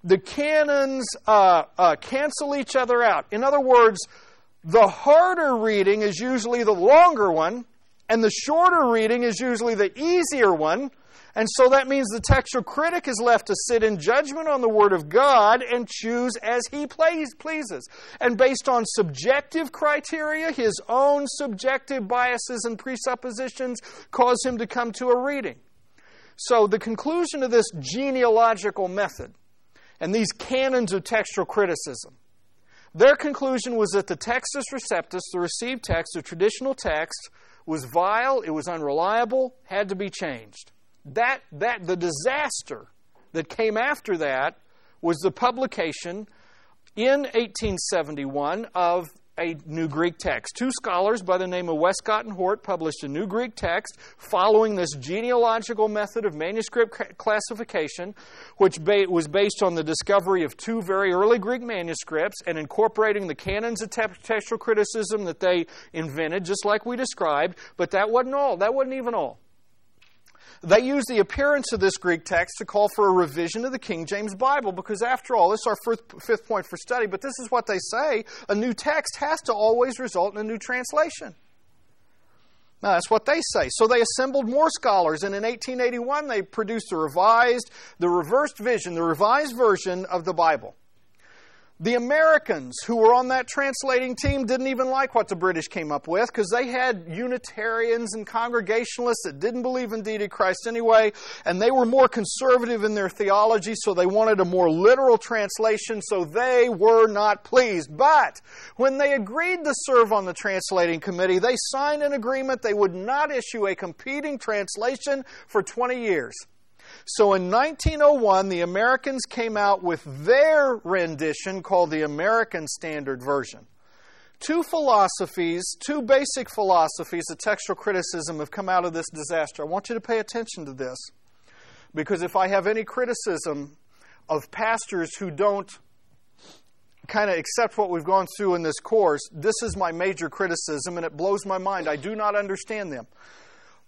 Speaker 1: cancel each other out. In other words, the harder reading is usually the longer one, and the shorter reading is usually the easier one. And so that means the textual critic is left to sit in judgment on the Word of God and choose as he pleases. And based on subjective criteria, his own subjective biases and presuppositions cause him to come to a reading. So the conclusion of this genealogical method and these canons of textual criticism, their conclusion was that the Textus Receptus, the received text, the traditional text, was vile, it was unreliable, had to be changed. The disaster that came after that was the publication in 1871 of a new Greek text. Two scholars by the name of Westcott and Hort published a new Greek text following this genealogical method of manuscript classification, which was based on the discovery of two very early Greek manuscripts and incorporating the canons of textual criticism that they invented, just like we described. But that wasn't all. That wasn't even all. They used the appearance of this Greek text to call for a revision of the King James Bible, because after all, this is our fifth point for study, but this is what they say: a new text has to always result in a new translation. Now, that's what they say. So they assembled more scholars, and in 1881 they produced the revised version of the Bible. The Americans who were on that translating team didn't even like what the British came up with, because they had Unitarians and Congregationalists that didn't believe in deity Christ anyway, and they were more conservative in their theology, so they wanted a more literal translation, so they were not pleased. But when they agreed to serve on the translating committee, they signed an agreement they would not issue a competing translation for 20 years. So in 1901, the Americans came out with their rendition called the American Standard Version. Two basic philosophies of textual criticism have come out of this disaster. I want you to pay attention to this, because if I have any criticism of pastors who don't kind of accept what we've gone through in this course, this is my major criticism, and it blows my mind. I do not understand them.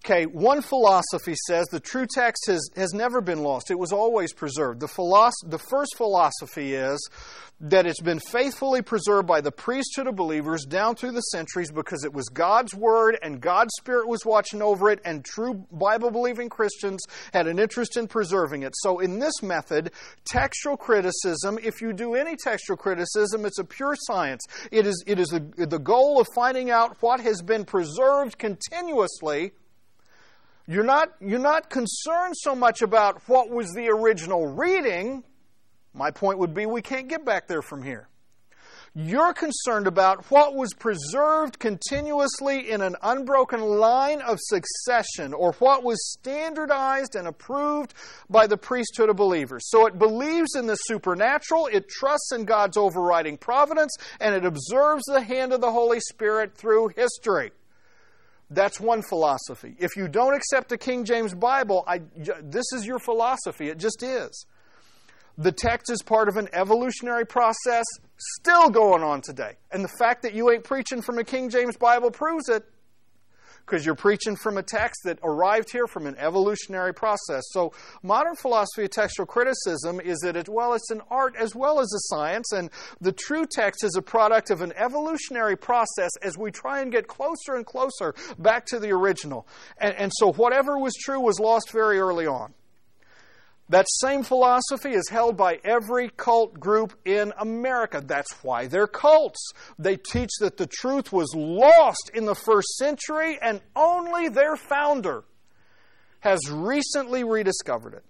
Speaker 1: Okay, one philosophy says the true text has never been lost. It was always preserved. The first philosophy is that it's been faithfully preserved by the priesthood of believers down through the centuries because it was God's Word and God's Spirit was watching over it, and true Bible-believing Christians had an interest in preserving it. So in this method, textual criticism, if you do any textual criticism, it's a pure science. It is the goal of finding out what has been preserved continuously. You're not concerned so much about what was the original reading. My point would be we can't get back there from here. You're concerned about what was preserved continuously in an unbroken line of succession, or what was standardized and approved by the priesthood of believers. So it believes in the supernatural, it trusts in God's overriding providence, and it observes the hand of the Holy Spirit through history. That's one philosophy. If you don't accept the King James Bible, this is your philosophy. It just is. The text is part of an evolutionary process still going on today. And the fact that you ain't preaching from a King James Bible proves it, because you're preaching from a text that arrived here from an evolutionary process. So modern philosophy of textual criticism is that it's an art as well as a science, and the true text is a product of an evolutionary process as we try and get closer and closer back to the original. And so whatever was true was lost very early on. That same philosophy is held by every cult group in America. That's why they're cults. They teach that the truth was lost in the first century and only their founder has recently rediscovered it.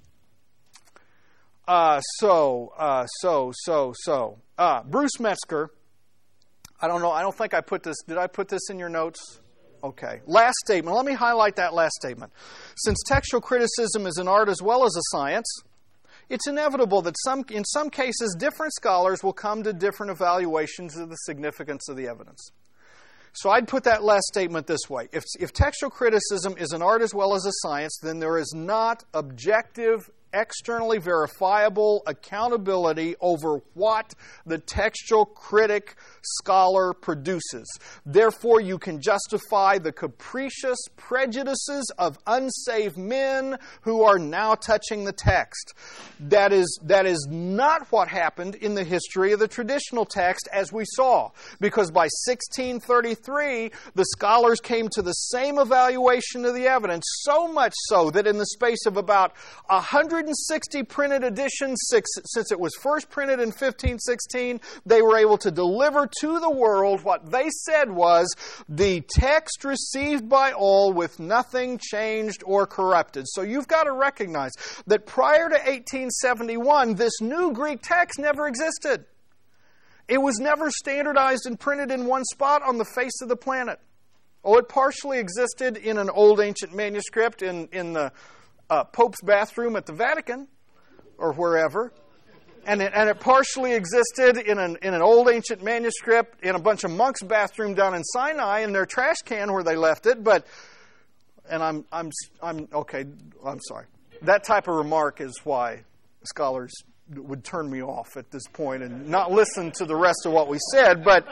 Speaker 1: Bruce Metzger, I don't know, I don't think I put this, did I put this in your notes? Okay. Last statement. Let me highlight that last statement. Since textual criticism is an art as well as a science, it's inevitable that in some cases different scholars will come to different evaluations of the significance of the evidence. So I'd put that last statement this way. If textual criticism is an art as well as a science, then there is not objective, externally verifiable accountability over what the textual critic scholar produces. Therefore, you can justify the capricious prejudices of unsaved men who are now touching the text. That is not what happened in the history of the traditional text, as we saw, because by 1633, the scholars came to the same evaluation of the evidence, so much so that in the space of about 160 printed editions, since it was first printed in 1516, they were able to deliver to the world what they said was the text received by all with nothing changed or corrupted. So you've got to recognize that prior to 1871, this new Greek text never existed. It was never standardized and printed in one spot on the face of the planet. Oh, it partially existed in an old ancient manuscript in the Pope's bathroom at the Vatican, or wherever. And it partially existed in an old ancient manuscript in a bunch of monks' bathroom down in Sinai in their trash can where they left it. I'm sorry. That type of remark is why scholars would turn me off at this point and not listen to the rest of what we said. But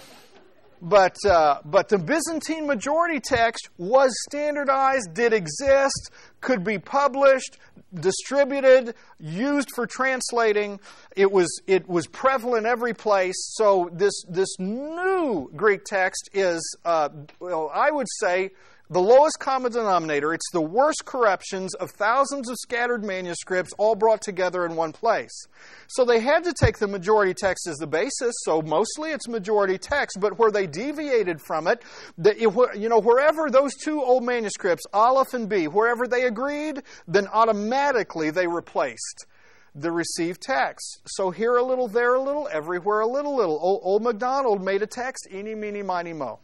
Speaker 1: the Byzantine majority text was standardized, did exist, could be published, distributed, used for translating. It was prevalent every place. So this new Greek text is, I would say, the lowest common denominator. It's the worst corruptions of thousands of scattered manuscripts all brought together in one place. So they had to take the majority text as the basis, so mostly it's majority text, but where they deviated from it, wherever those two old manuscripts, Aleph and B, wherever they agreed, then automatically they replaced the received text. So here a little, there a little, everywhere a little. Old MacDonald made a text, eeny, meeny, miny, mo.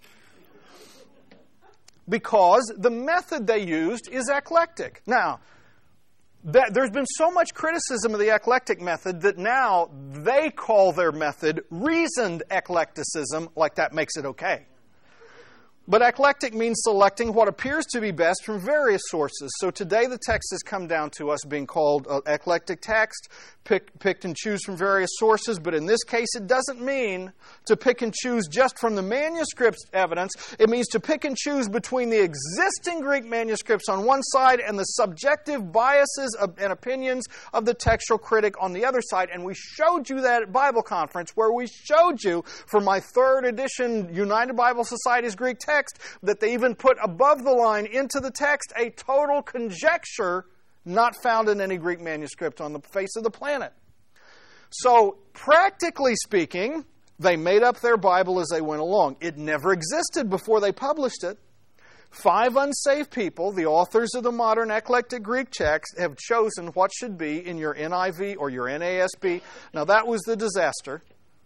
Speaker 1: Because the method they used is eclectic. Now, there's been so much criticism of the eclectic method that now they call their method reasoned eclecticism, like that makes it okay. But eclectic means selecting what appears to be best from various sources. So today the text has come down to us being called eclectic text, picked and choose from various sources. But in this case, it doesn't mean to pick and choose just from the manuscript's evidence. It means to pick and choose between the existing Greek manuscripts on one side and the subjective biases and opinions of the textual critic on the other side. And we showed you that at Bible conference, where we showed you for my 3rd edition United Bible Society's Greek text that they even put above the line into the text a total conjecture not found in any Greek manuscript on the face of the planet. So, practically speaking, they made up their Bible as they went along. It never existed before they published it. 5 unsaved people, the authors of the modern eclectic Greek text, have chosen what should be in your NIV or your NASB. Now, that was the disaster.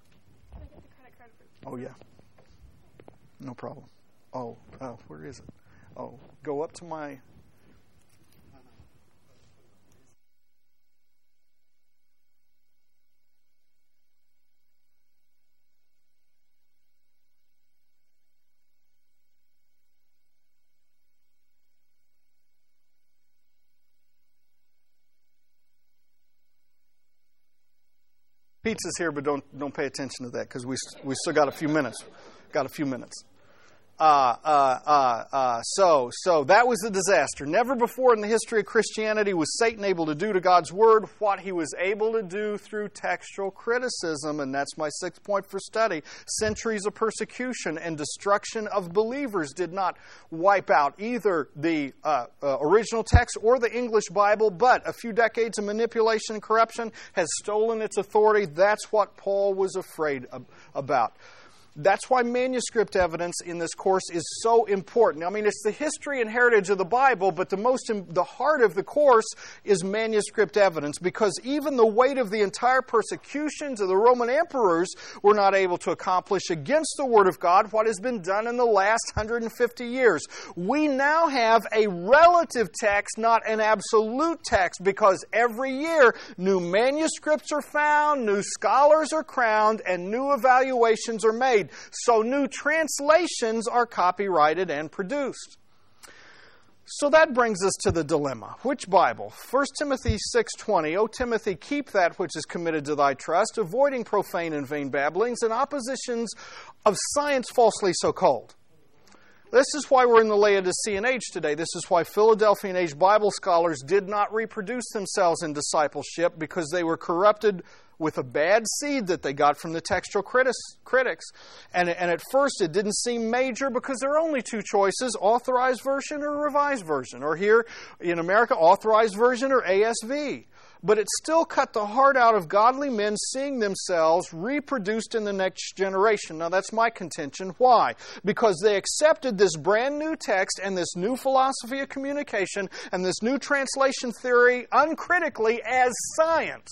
Speaker 1: Oh, yeah. No problem. Oh, where is it? Oh, go up to my... Pizza's here, but don't pay attention to that because we still got a few minutes. So that was the disaster. Never before in the history of Christianity was Satan able to do to God's Word what he was able to do through textual criticism, and that's my 6th point for study. Centuries of persecution and destruction of believers did not wipe out either the original text or the English Bible, but a few decades of manipulation and corruption has stolen its authority. That's what Paul was afraid about. That's why manuscript evidence in this course is so important. I mean, it's the history and heritage of the Bible, but the heart of the course is manuscript evidence, because even the weight of the entire persecutions of the Roman emperors were not able to accomplish against the Word of God what has been done in the last 150 years. We now have a relative text, not an absolute text, because every year new manuscripts are found, new scholars are crowned, and new evaluations are made. So new translations are copyrighted and produced. So that brings us to the dilemma. Which Bible? 1 Timothy 6:20, O Timothy, keep that which is committed to thy trust, avoiding profane and vain babblings and oppositions of science falsely so called. This is why we're in the Laodicean age today. This is why Philadelphian age Bible scholars did not reproduce themselves in discipleship, because they were corrupted with a bad seed that they got from the textual critics. And at first it didn't seem major because there are only 2 choices, authorized version or revised version. Or here in America, authorized version or ASV. But it still cut the heart out of godly men seeing themselves reproduced in the next generation. Now that's my contention. Why? Because they accepted this brand new text and this new philosophy of communication and this new translation theory uncritically as science.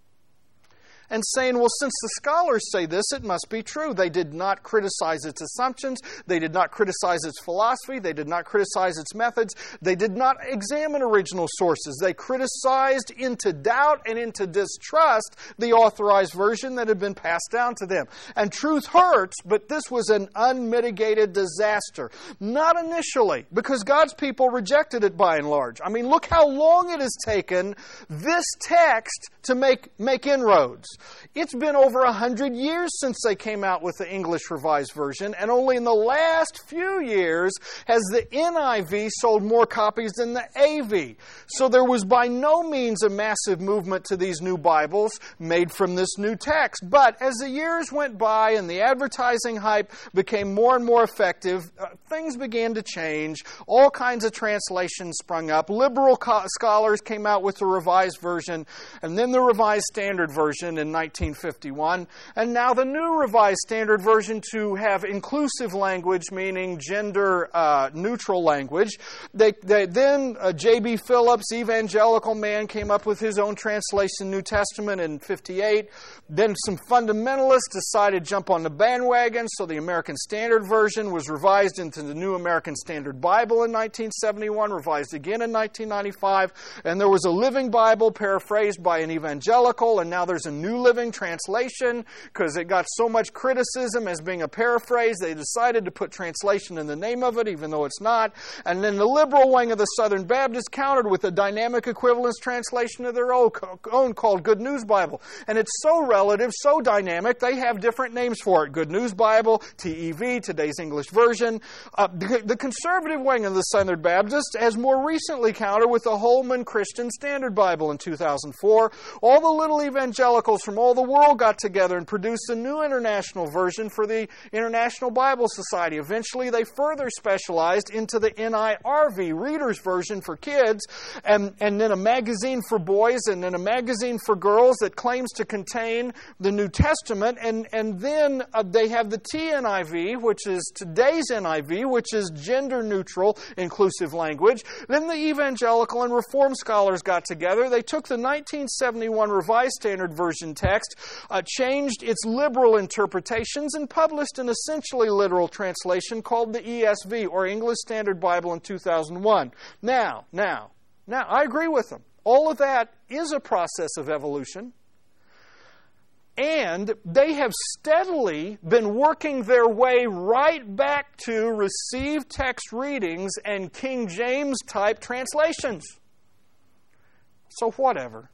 Speaker 1: And saying, well, since the scholars say this, it must be true. They did not criticize its assumptions. They did not criticize its philosophy. They did not criticize its methods. They did not examine original sources. They criticized into doubt and into distrust the authorized version that had been passed down to them. And truth hurts, but this was an unmitigated disaster. Not initially, because God's people rejected it by and large. I mean, look how long it has taken this text to make inroads. It's been over 100 years since they came out with the English Revised Version, and only in the last few years has the NIV sold more copies than the AV. So there was by no means a massive movement to these new Bibles made from this new text. But as the years went by and the advertising hype became more and more effective, things began to change. All kinds of translations sprung up. Liberal scholars came out with the Revised Version, and then the Revised Standard Version in 1951, and now the new Revised Standard Version to have inclusive language, meaning gender-neutral language. Then J.B. Phillips, evangelical man, came up with his own translation, New Testament, in 58. Then some fundamentalists decided to jump on the bandwagon, so the American Standard Version was revised in into the New American Standard Bible in 1971, revised again in 1995, and there was a Living Bible paraphrased by an evangelical, and now there's a New Living Translation because it got so much criticism as being a paraphrase, they decided to put translation in the name of it, even though it's not. And then the liberal wing of the Southern Baptists countered with a dynamic equivalence translation of their own called Good News Bible. And it's so relative, so dynamic, they have different names for it. Good News Bible, TEV, Today's English Version. The conservative wing of the Southern Baptists has more recently countered with the Holman Christian Standard Bible in 2004. All the little evangelicals from all the world got together and produced a new international version for the International Bible Society. Eventually, they further specialized into the NIRV, Reader's Version for kids, and then a magazine for boys, and then a magazine for girls that claims to contain the New Testament, and then they have the TNIV, which is today's NIV, which is gender-neutral, inclusive language. Then the evangelical and Reform scholars got together. They took the 1971 Revised Standard Version text, changed its liberal interpretations, and published an essentially literal translation called the ESV, or English Standard Bible, in 2001. Now, I agree with them. All of that is a process of evolution. And they have steadily been working their way right back to received text readings and King James type translations. So whatever.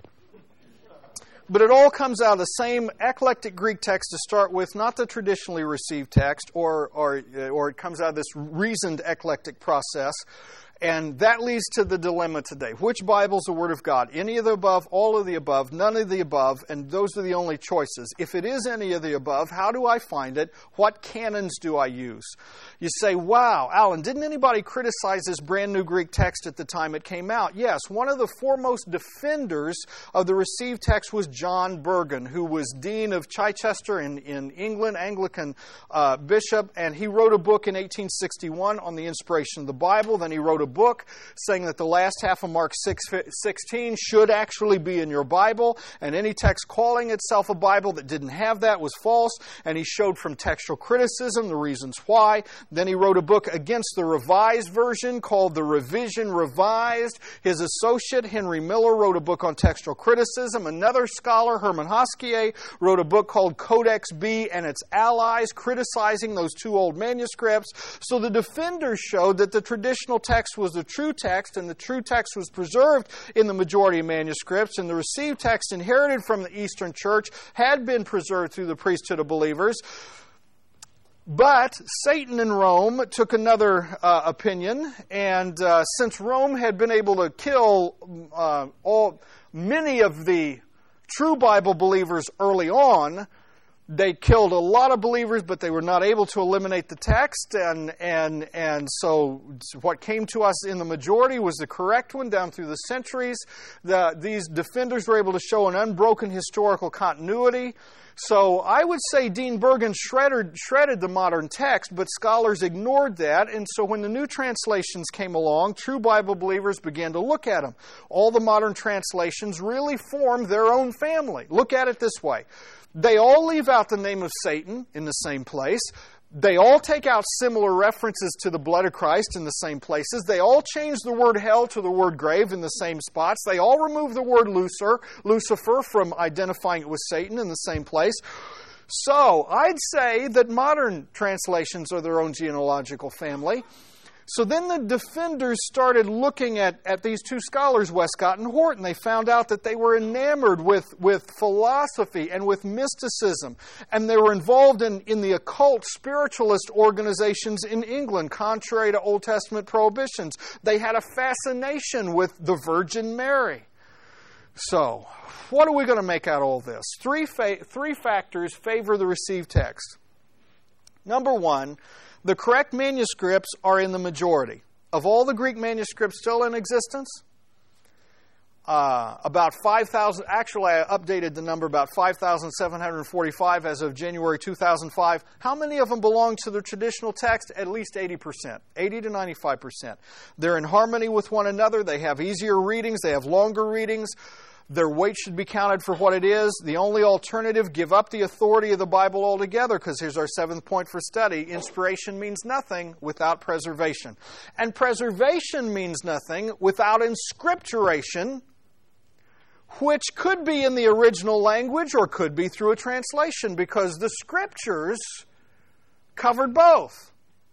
Speaker 1: But it all comes out of the same eclectic Greek text to start with, not the traditionally received text, or it comes out of this reasoned eclectic process. And that leads to the dilemma today. Which Bible is the Word of God? Any of the above, all of the above, none of the above, and those are the only choices. If it is any of the above, how do I find it? What canons do I use? You say, wow, Alan, didn't anybody criticize this brand new Greek text at the time it came out? Yes, one of the foremost defenders of the received text was John Burgon, who was Dean of Chichester in England, Anglican bishop, and he wrote a book in 1861 on the inspiration of the Bible. Then he wrote a book saying that the last half of Mark 6:16 should actually be in your Bible, and any text calling itself a Bible that didn't have that was false, and he showed from textual criticism the reasons why. Then he wrote a book against the Revised Version called The Revision Revised. His associate, Henry Miller, wrote a book on textual criticism. Another scholar, Herman Hoskier, wrote a book called Codex B and its Allies, criticizing those two old manuscripts. So the defenders showed that the traditional text was the true text, and the true text was preserved in the majority of manuscripts, and the received text inherited from the Eastern Church had been preserved through the priesthood of believers. But Satan in Rome took another opinion, and since Rome had been able to kill many of the true Bible believers early on, they killed a lot of believers, but they were not able to eliminate the text, and so what came to us in the majority was the correct one down through the centuries. These defenders were able to show an unbroken historical continuity. So I would say Dean Burgon shredded the modern text, but scholars ignored that, and so when the new translations came along, true Bible believers began to look at them. All the modern translations really form their own family. Look at it this way. They all leave out the name of Satan in the same place. They all take out similar references to the blood of Christ in the same places. They all change the word hell to the word grave in the same spots. They all remove the word Lucifer from identifying it with Satan in the same place. So I'd say that modern translations are their own genealogical family. So then the defenders started looking at these two scholars, Westcott and Horton. They found out that they were enamored with philosophy and with mysticism. And they were involved in the occult spiritualist organizations in England, contrary to Old Testament prohibitions. They had a fascination with the Virgin Mary. So, what are we going to make out of all this? Three factors favor the received text. Number one, the correct manuscripts are in the majority. Of all the Greek manuscripts still in existence, about 5,000, actually I updated the number, about 5,745 as of January 2005. How many of them belong to the traditional text? At least 80%, 80 to 95%. They're in harmony with one another. They have easier readings. They have longer readings. Their weight should be counted for what it is. The only alternative, give up the authority of the Bible altogether, because here's our seventh point for study. Inspiration means nothing without preservation. And preservation means nothing without inscripturation, which could be in the original language or could be through a translation, because the Scriptures covered both.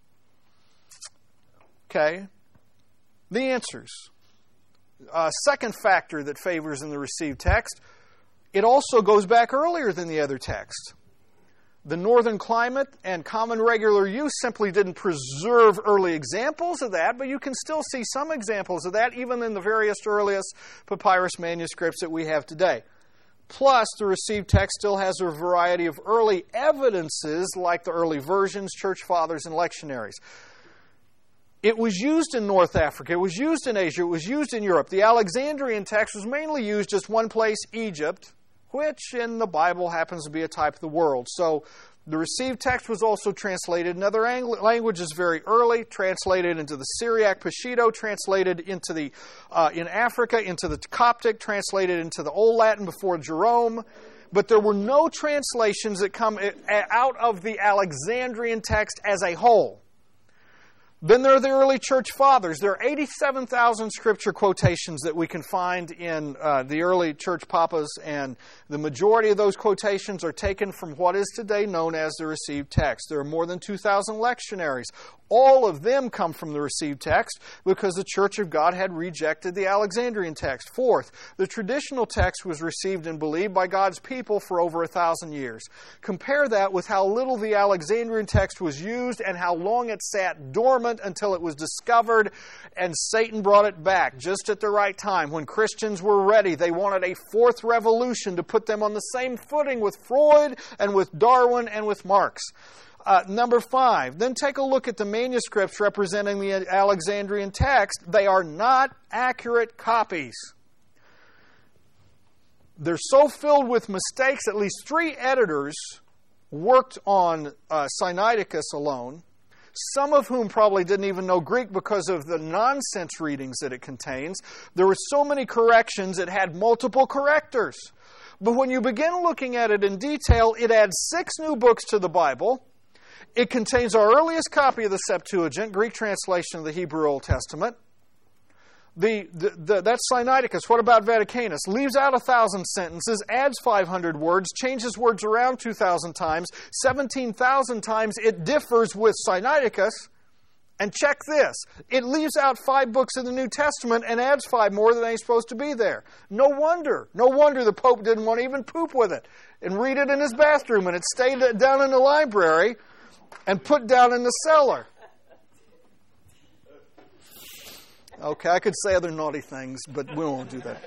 Speaker 1: Okay? The answers. Second factor that favors in the received text, it also goes back earlier than the other text. The northern climate and common regular use simply didn't preserve early examples of that, but you can still see some examples of that even in the various earliest papyrus manuscripts that we have today. Plus, the received text still has a variety of early evidences like the early versions, church fathers, and lectionaries. It was used in North Africa, it was used in Asia, it was used in Europe. The Alexandrian text was mainly used just one place, Egypt, which in the Bible happens to be a type of the world. So the received text was also translated in other languages very early, translated into the Syriac Peshitta, translated into the in Africa, into the Coptic, translated into the Old Latin before Jerome. But there were no translations that come out of the Alexandrian text as a whole. Then there are the early church fathers. There are 87,000 scripture quotations that we can find in the early church papas, and the majority of those quotations are taken from what is today known as the received text. There are more than 2,000 lectionaries. All of them come from the received text because the Church of God had rejected the Alexandrian text. Fourth, the traditional text was received and believed by God's people for over 1,000 years. Compare that with how little the Alexandrian text was used and how long it sat dormant until it was discovered and Satan brought it back just at the right time. When Christians were ready, they wanted a fourth revolution to put them on the same footing with Freud and with Darwin and with Marx. Number 5, then take a look at the manuscripts representing the Alexandrian text. They are not accurate copies. They're so filled with mistakes, at least 3 editors worked on Sinaiticus alone, some of whom probably didn't even know Greek because of the nonsense readings that it contains. There were so many corrections, it had multiple correctors. But when you begin looking at it in detail, it adds 6 new books to the Bible. It contains our earliest copy of the Septuagint, Greek translation of the Hebrew Old Testament. That's Sinaiticus. What about Vaticanus? Leaves out 1,000 sentences, adds 500 words, changes words around 2,000 times, 17,000 times it differs with Sinaiticus. And check this. It leaves out 5 books of the New Testament and adds 5 more that ain't supposed to be there. No wonder the Pope didn't want to even poop with it and read it in his bathroom, and it stayed down in the library and put down in the cellar. Okay, I could say other naughty things, but we won't do that.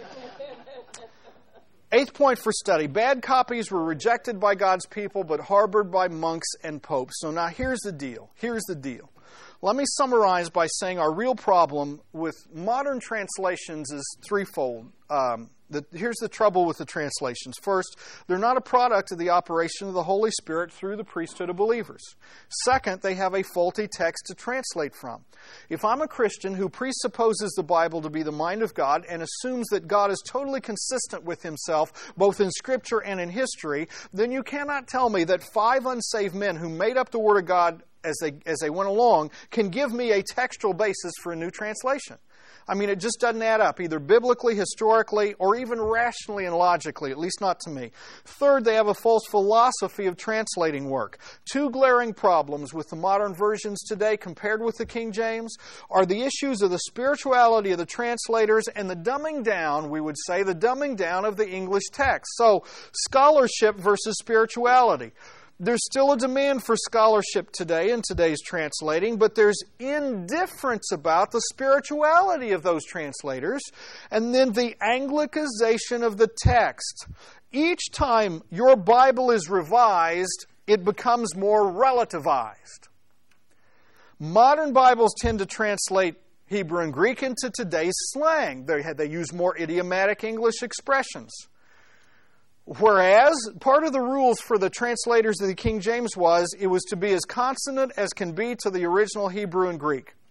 Speaker 1: 8th point for study. Bad copies were rejected by God's people, but harbored by monks and popes. So now here's the deal. Let me summarize by saying our real problem with modern translations is threefold. Here's the trouble with the translations. First, they're not a product of the operation of the Holy Spirit through the priesthood of believers. Second, they have a faulty text to translate from. If I'm a Christian who presupposes the Bible to be the mind of God and assumes that God is totally consistent with himself, both in Scripture and in history, then you cannot tell me that 5 unsaved men who made up the Word of God as they went along can give me a textual basis for a new translation. I mean, it just doesn't add up, either biblically, historically, or even rationally and logically, at least not to me. Third, they have a false philosophy of translating work. 2 glaring problems with the modern versions today compared with the King James are the issues of the spirituality of the translators and the dumbing down, we would say, the dumbing down of the English text. So, scholarship versus spirituality. There's still a demand for scholarship today in today's translating, but there's indifference about the spirituality of those translators. And then the Anglicization of the text. Each time your Bible is revised, it becomes more relativized. Modern Bibles tend to translate Hebrew and Greek into today's slang. They use more idiomatic English expressions. Whereas, part of the rules for the translators of the King James was, it was to be as consonant as can be to the original Hebrew and Greek.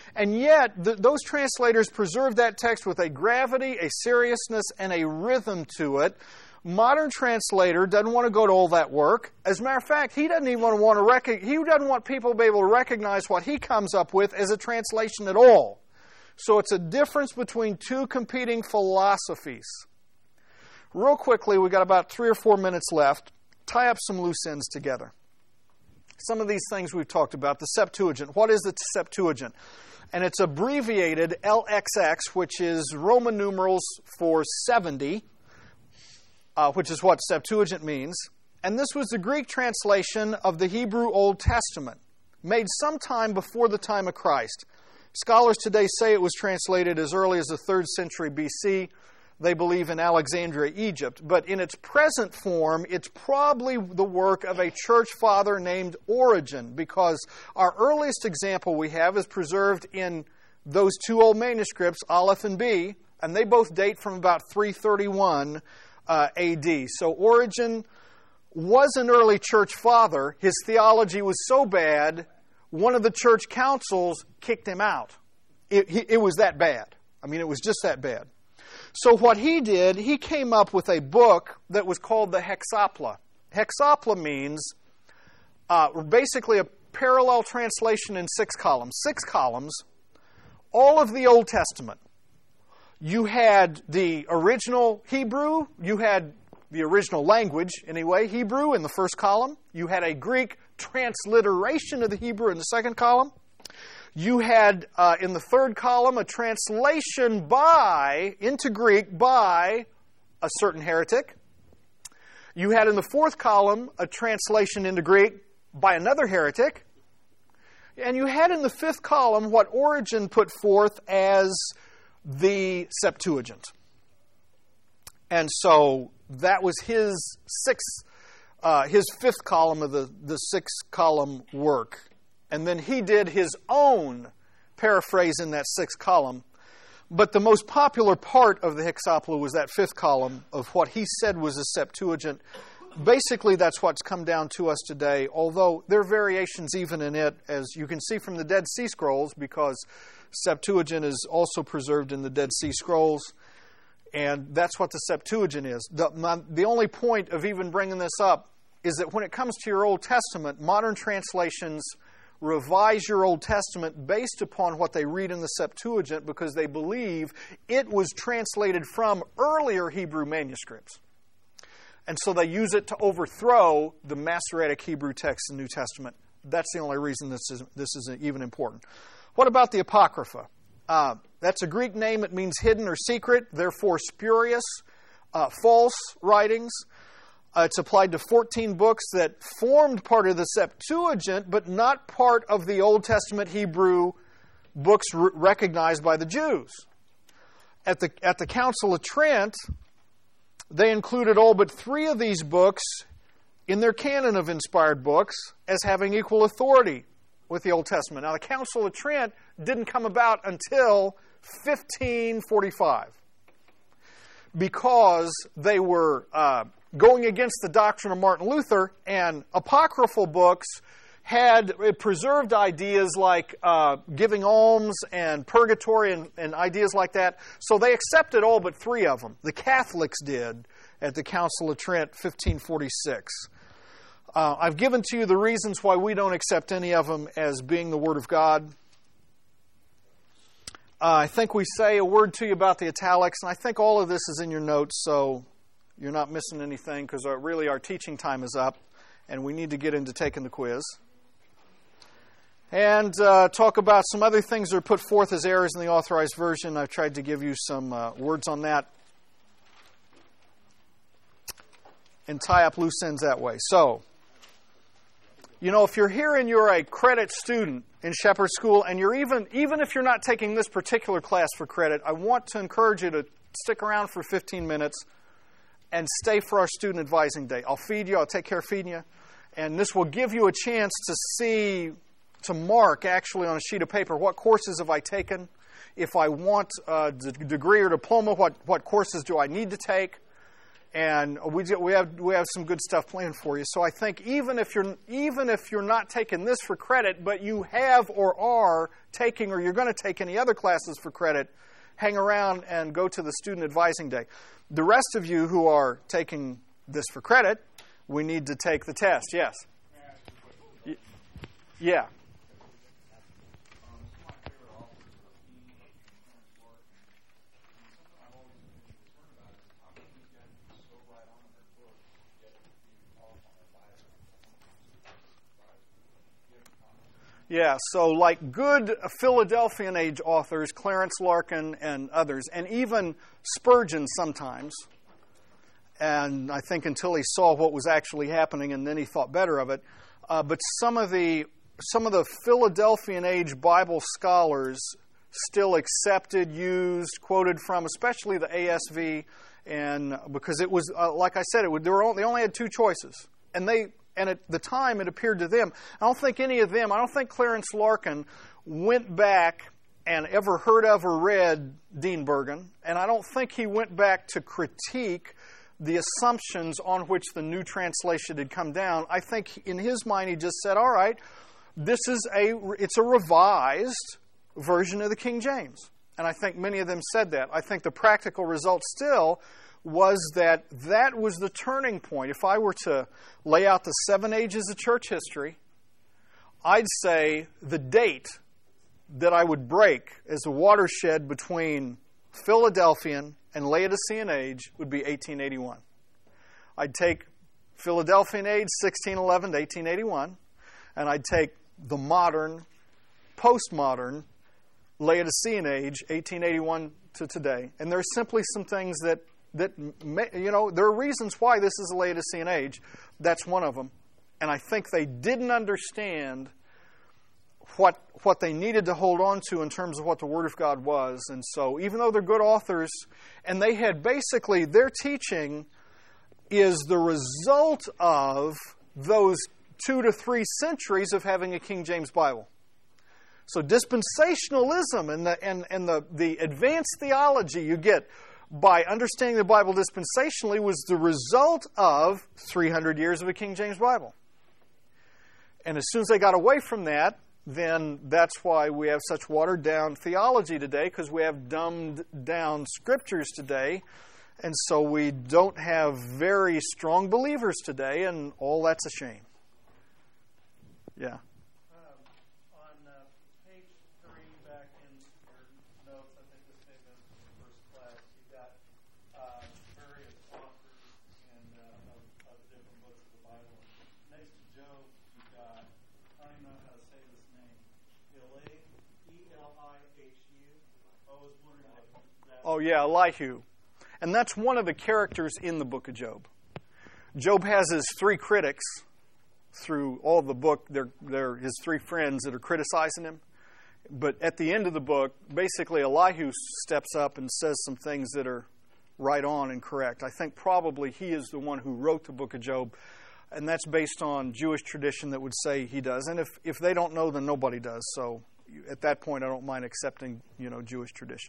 Speaker 1: And yet, those translators preserved that text with a gravity, a seriousness, and a rhythm to it. Modern translator doesn't want to go to all that work. As a matter of fact, he doesn't even he doesn't want people to be able to recognize what he comes up with as a translation at all. So it's a difference between two competing philosophies. Real quickly, we've got about 3 or 4 minutes left. Tie up some loose ends together. Some of these things we've talked about. The Septuagint. What is the Septuagint? And it's abbreviated LXX, which is Roman numerals for 70, which is what Septuagint means. And this was the Greek translation of the Hebrew Old Testament, made sometime before the time of Christ. Scholars today say it was translated as early as the 3rd century BC. They believe in Alexandria, Egypt. But in its present form, it's probably the work of a church father named Origen, because our earliest example we have is preserved in those 2 old manuscripts, Aleph and B, and they both date from about 331 AD. So Origen was an early church father. His theology was so bad, one of the church councils kicked him out. It was that bad. I mean, it was just that bad. So what he did, he came up with a book that was called the Hexapla. Hexapla means basically a parallel translation in 6 columns. 6 columns, all of the Old Testament. You had the original Hebrew, you had the original language, anyway, Hebrew in the first column. You had a Greek transliteration of the Hebrew in the second column. You had, in the third column, a translation into Greek by a certain heretic. You had in the fourth column a translation into Greek by another heretic. And you had in the fifth column what Origen put forth as the Septuagint. And so that was his fifth column of the 6-column work. And then he did his own paraphrase in that 6th column. But the most popular part of the Hexapla was that 5th column of what he said was a Septuagint. Basically, that's what's come down to us today, although there are variations even in it, as you can see from the Dead Sea Scrolls, because Septuagint is also preserved in the Dead Sea Scrolls. And that's what the Septuagint is. The only point of even bringing this up is that when it comes to your Old Testament, modern translations revise your Old Testament based upon what they read in the Septuagint, because they believe it was translated from earlier Hebrew manuscripts. And so they use it to overthrow the Masoretic Hebrew text in the New Testament. That's the only reason this is even important. What about the Apocrypha? That's a Greek name. It means hidden or secret, therefore spurious, false writings. It's applied to 14 books that formed part of the Septuagint, but not part of the Old Testament Hebrew books recognized by the Jews. At the Council of Trent, they included all but 3 of these books in their canon of inspired books as having equal authority with the Old Testament. Now, the Council of Trent didn't come about until 1545, because they were going against the doctrine of Martin Luther, and apocryphal books had preserved ideas like giving alms and purgatory and ideas like that. So they accepted all but 3 of them. The Catholics did at the Council of Trent, 1546. I've given to you the reasons why we don't accept any of them as being the Word of God. I think we say a word to you about the italics, and I think all of this is in your notes, so you're not missing anything, because really our teaching time is up, and we need to get into taking the quiz. And talk about some other things that are put forth as errors in the Authorized Version. I've tried to give you some words on that and tie up loose ends that way. So, if you're here and you're a credit student in Shepherd School, and you're even if you're not taking this particular class for credit, I want to encourage you to stick around for 15 minutes and stay for our student advising day. I'll feed you. I'll take care of feeding you. And this will give you a chance to mark actually on a sheet of paper, what courses have I taken? If I want a degree or diploma, what courses do I need to take? And we have some good stuff planned for you. So I think even if you're not taking this for credit, but you have or are taking, or you're going to take any other classes for credit, hang around and go to the student advising day. The rest of you who are taking this for credit, we need to take the test. Yes. Yeah. Yeah, so like good Philadelphian age authors, Clarence Larkin and others, and even Spurgeon sometimes, and I think until he saw what was actually happening and then he thought better of it, but some of the Philadelphian age Bible scholars still accepted, used, quoted from, especially the ASV, and because it was, like I said, they only had two choices, and at the time, it appeared to them. I don't think any of them, I don't think Clarence Larkin went back and ever heard of or read Dean Bergen, and I don't think he went back to critique the assumptions on which the new translation had come down. I think in his mind he just said, all right, it's a revised version of the King James. And I think many of them said that. I think the practical result still was that was the turning point. If I were to lay out the 7 ages of church history, I'd say the date that I would break as a watershed between Philadelphian and Laodicean age would be 1881. I'd take Philadelphian age, 1611 to 1881, and I'd take the modern, postmodern Laodicean age, 1881 to today. And there's simply some things that there are reasons why this is a Laodicean age. That's one of them. And I think they didn't understand what they needed to hold on to in terms of what the Word of God was. And so even though they're good authors, and they had basically, their teaching is the result of those 2 to 3 centuries of having a King James Bible. So dispensationalism and the advanced theology you get by understanding the Bible dispensationally was the result of 300 years of a King James Bible. And as soon as they got away from that, then that's why we have such watered-down theology today, because we have dumbed-down scriptures today, and so we don't have very strong believers today, and all that's a shame. Yeah. Oh, yeah, Elihu. And that's one of the characters in the book of Job. Job has his 3 critics through all of the book. They're his 3 friends that are criticizing him. But at the end of the book, basically Elihu steps up and says some things that are right on and correct. I think probably he is the one who wrote the book of Job. And that's based on Jewish tradition that would say he does. And if they don't know, then nobody does. So at that point, I don't mind accepting, Jewish tradition.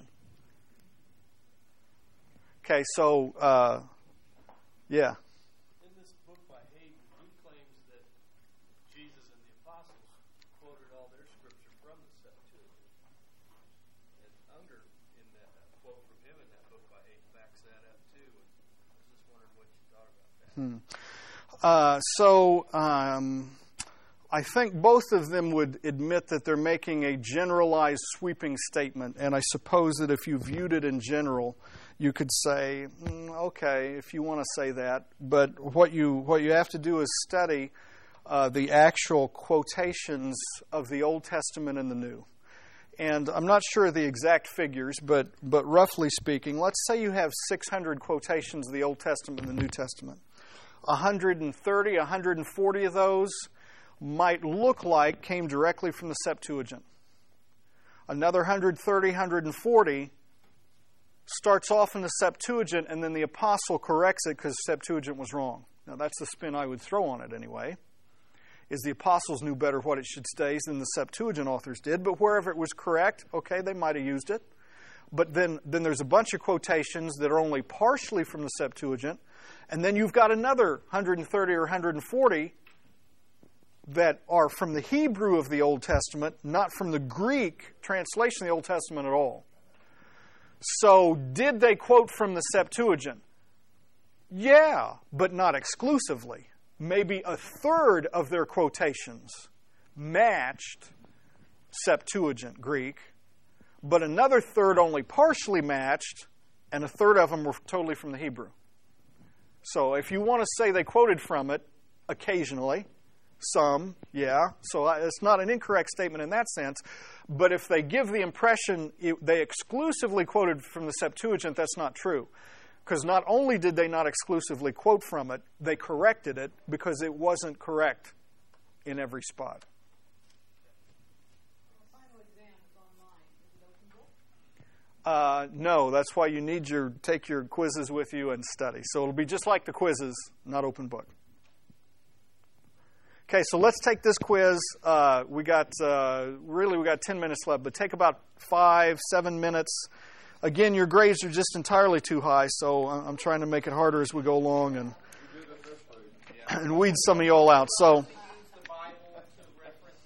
Speaker 1: Okay, so, yeah.
Speaker 2: In this book by Hayden, he claims that Jesus and the apostles quoted all their scripture from the Septuagint. And Unger, in that quote from him in that book by Hayden, backs that up too. And I was just wondering what you thought about that.
Speaker 1: I think both of them would admit that they're making a generalized, sweeping statement. And I suppose that if you viewed it in general, you could say, okay, if you want to say that. But what you have to do is study the actual quotations of the Old Testament and the New. And I'm not sure of the exact figures, but roughly speaking, let's say you have 600 quotations of the Old Testament and the New Testament. 130, 140 of those might look like came directly from the Septuagint. Another 130, 140 starts off in the Septuagint, and then the apostle corrects it because the Septuagint was wrong. Now, that's the spin I would throw on it anyway, is the apostles knew better what it should stay than the Septuagint authors did, but wherever it was correct, okay, they might have used it. but then there's a bunch of quotations that are only partially from the Septuagint, and then you've got another 130 or 140 that are from the Hebrew of the Old Testament, not from the Greek translation of the Old Testament at all. So, did they quote from the Septuagint? Yeah, but not exclusively. Maybe a third of their quotations matched Septuagint Greek, but another third only partially matched, and a third of them were totally from the Hebrew. So if you want to say they quoted from it, occasionally, some, yeah. So it's not an incorrect statement in that sense. But if they give the impression they exclusively quoted from the Septuagint, that's not true. Because not only did they not exclusively quote from it, they corrected it because it wasn't correct in every spot. No, that's why you need take your quizzes with you and study. So it'll be just like the quizzes, not open book. Okay, so let's take this quiz. We got 10 minutes left, but take about 5-7 minutes. Again, your grades are just entirely too high, so I'm trying to make it harder as we go along and weed some of you all out. So,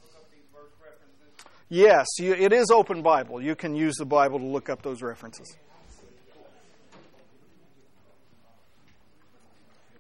Speaker 1: yes, it is open Bible. You can use the Bible to look up those references.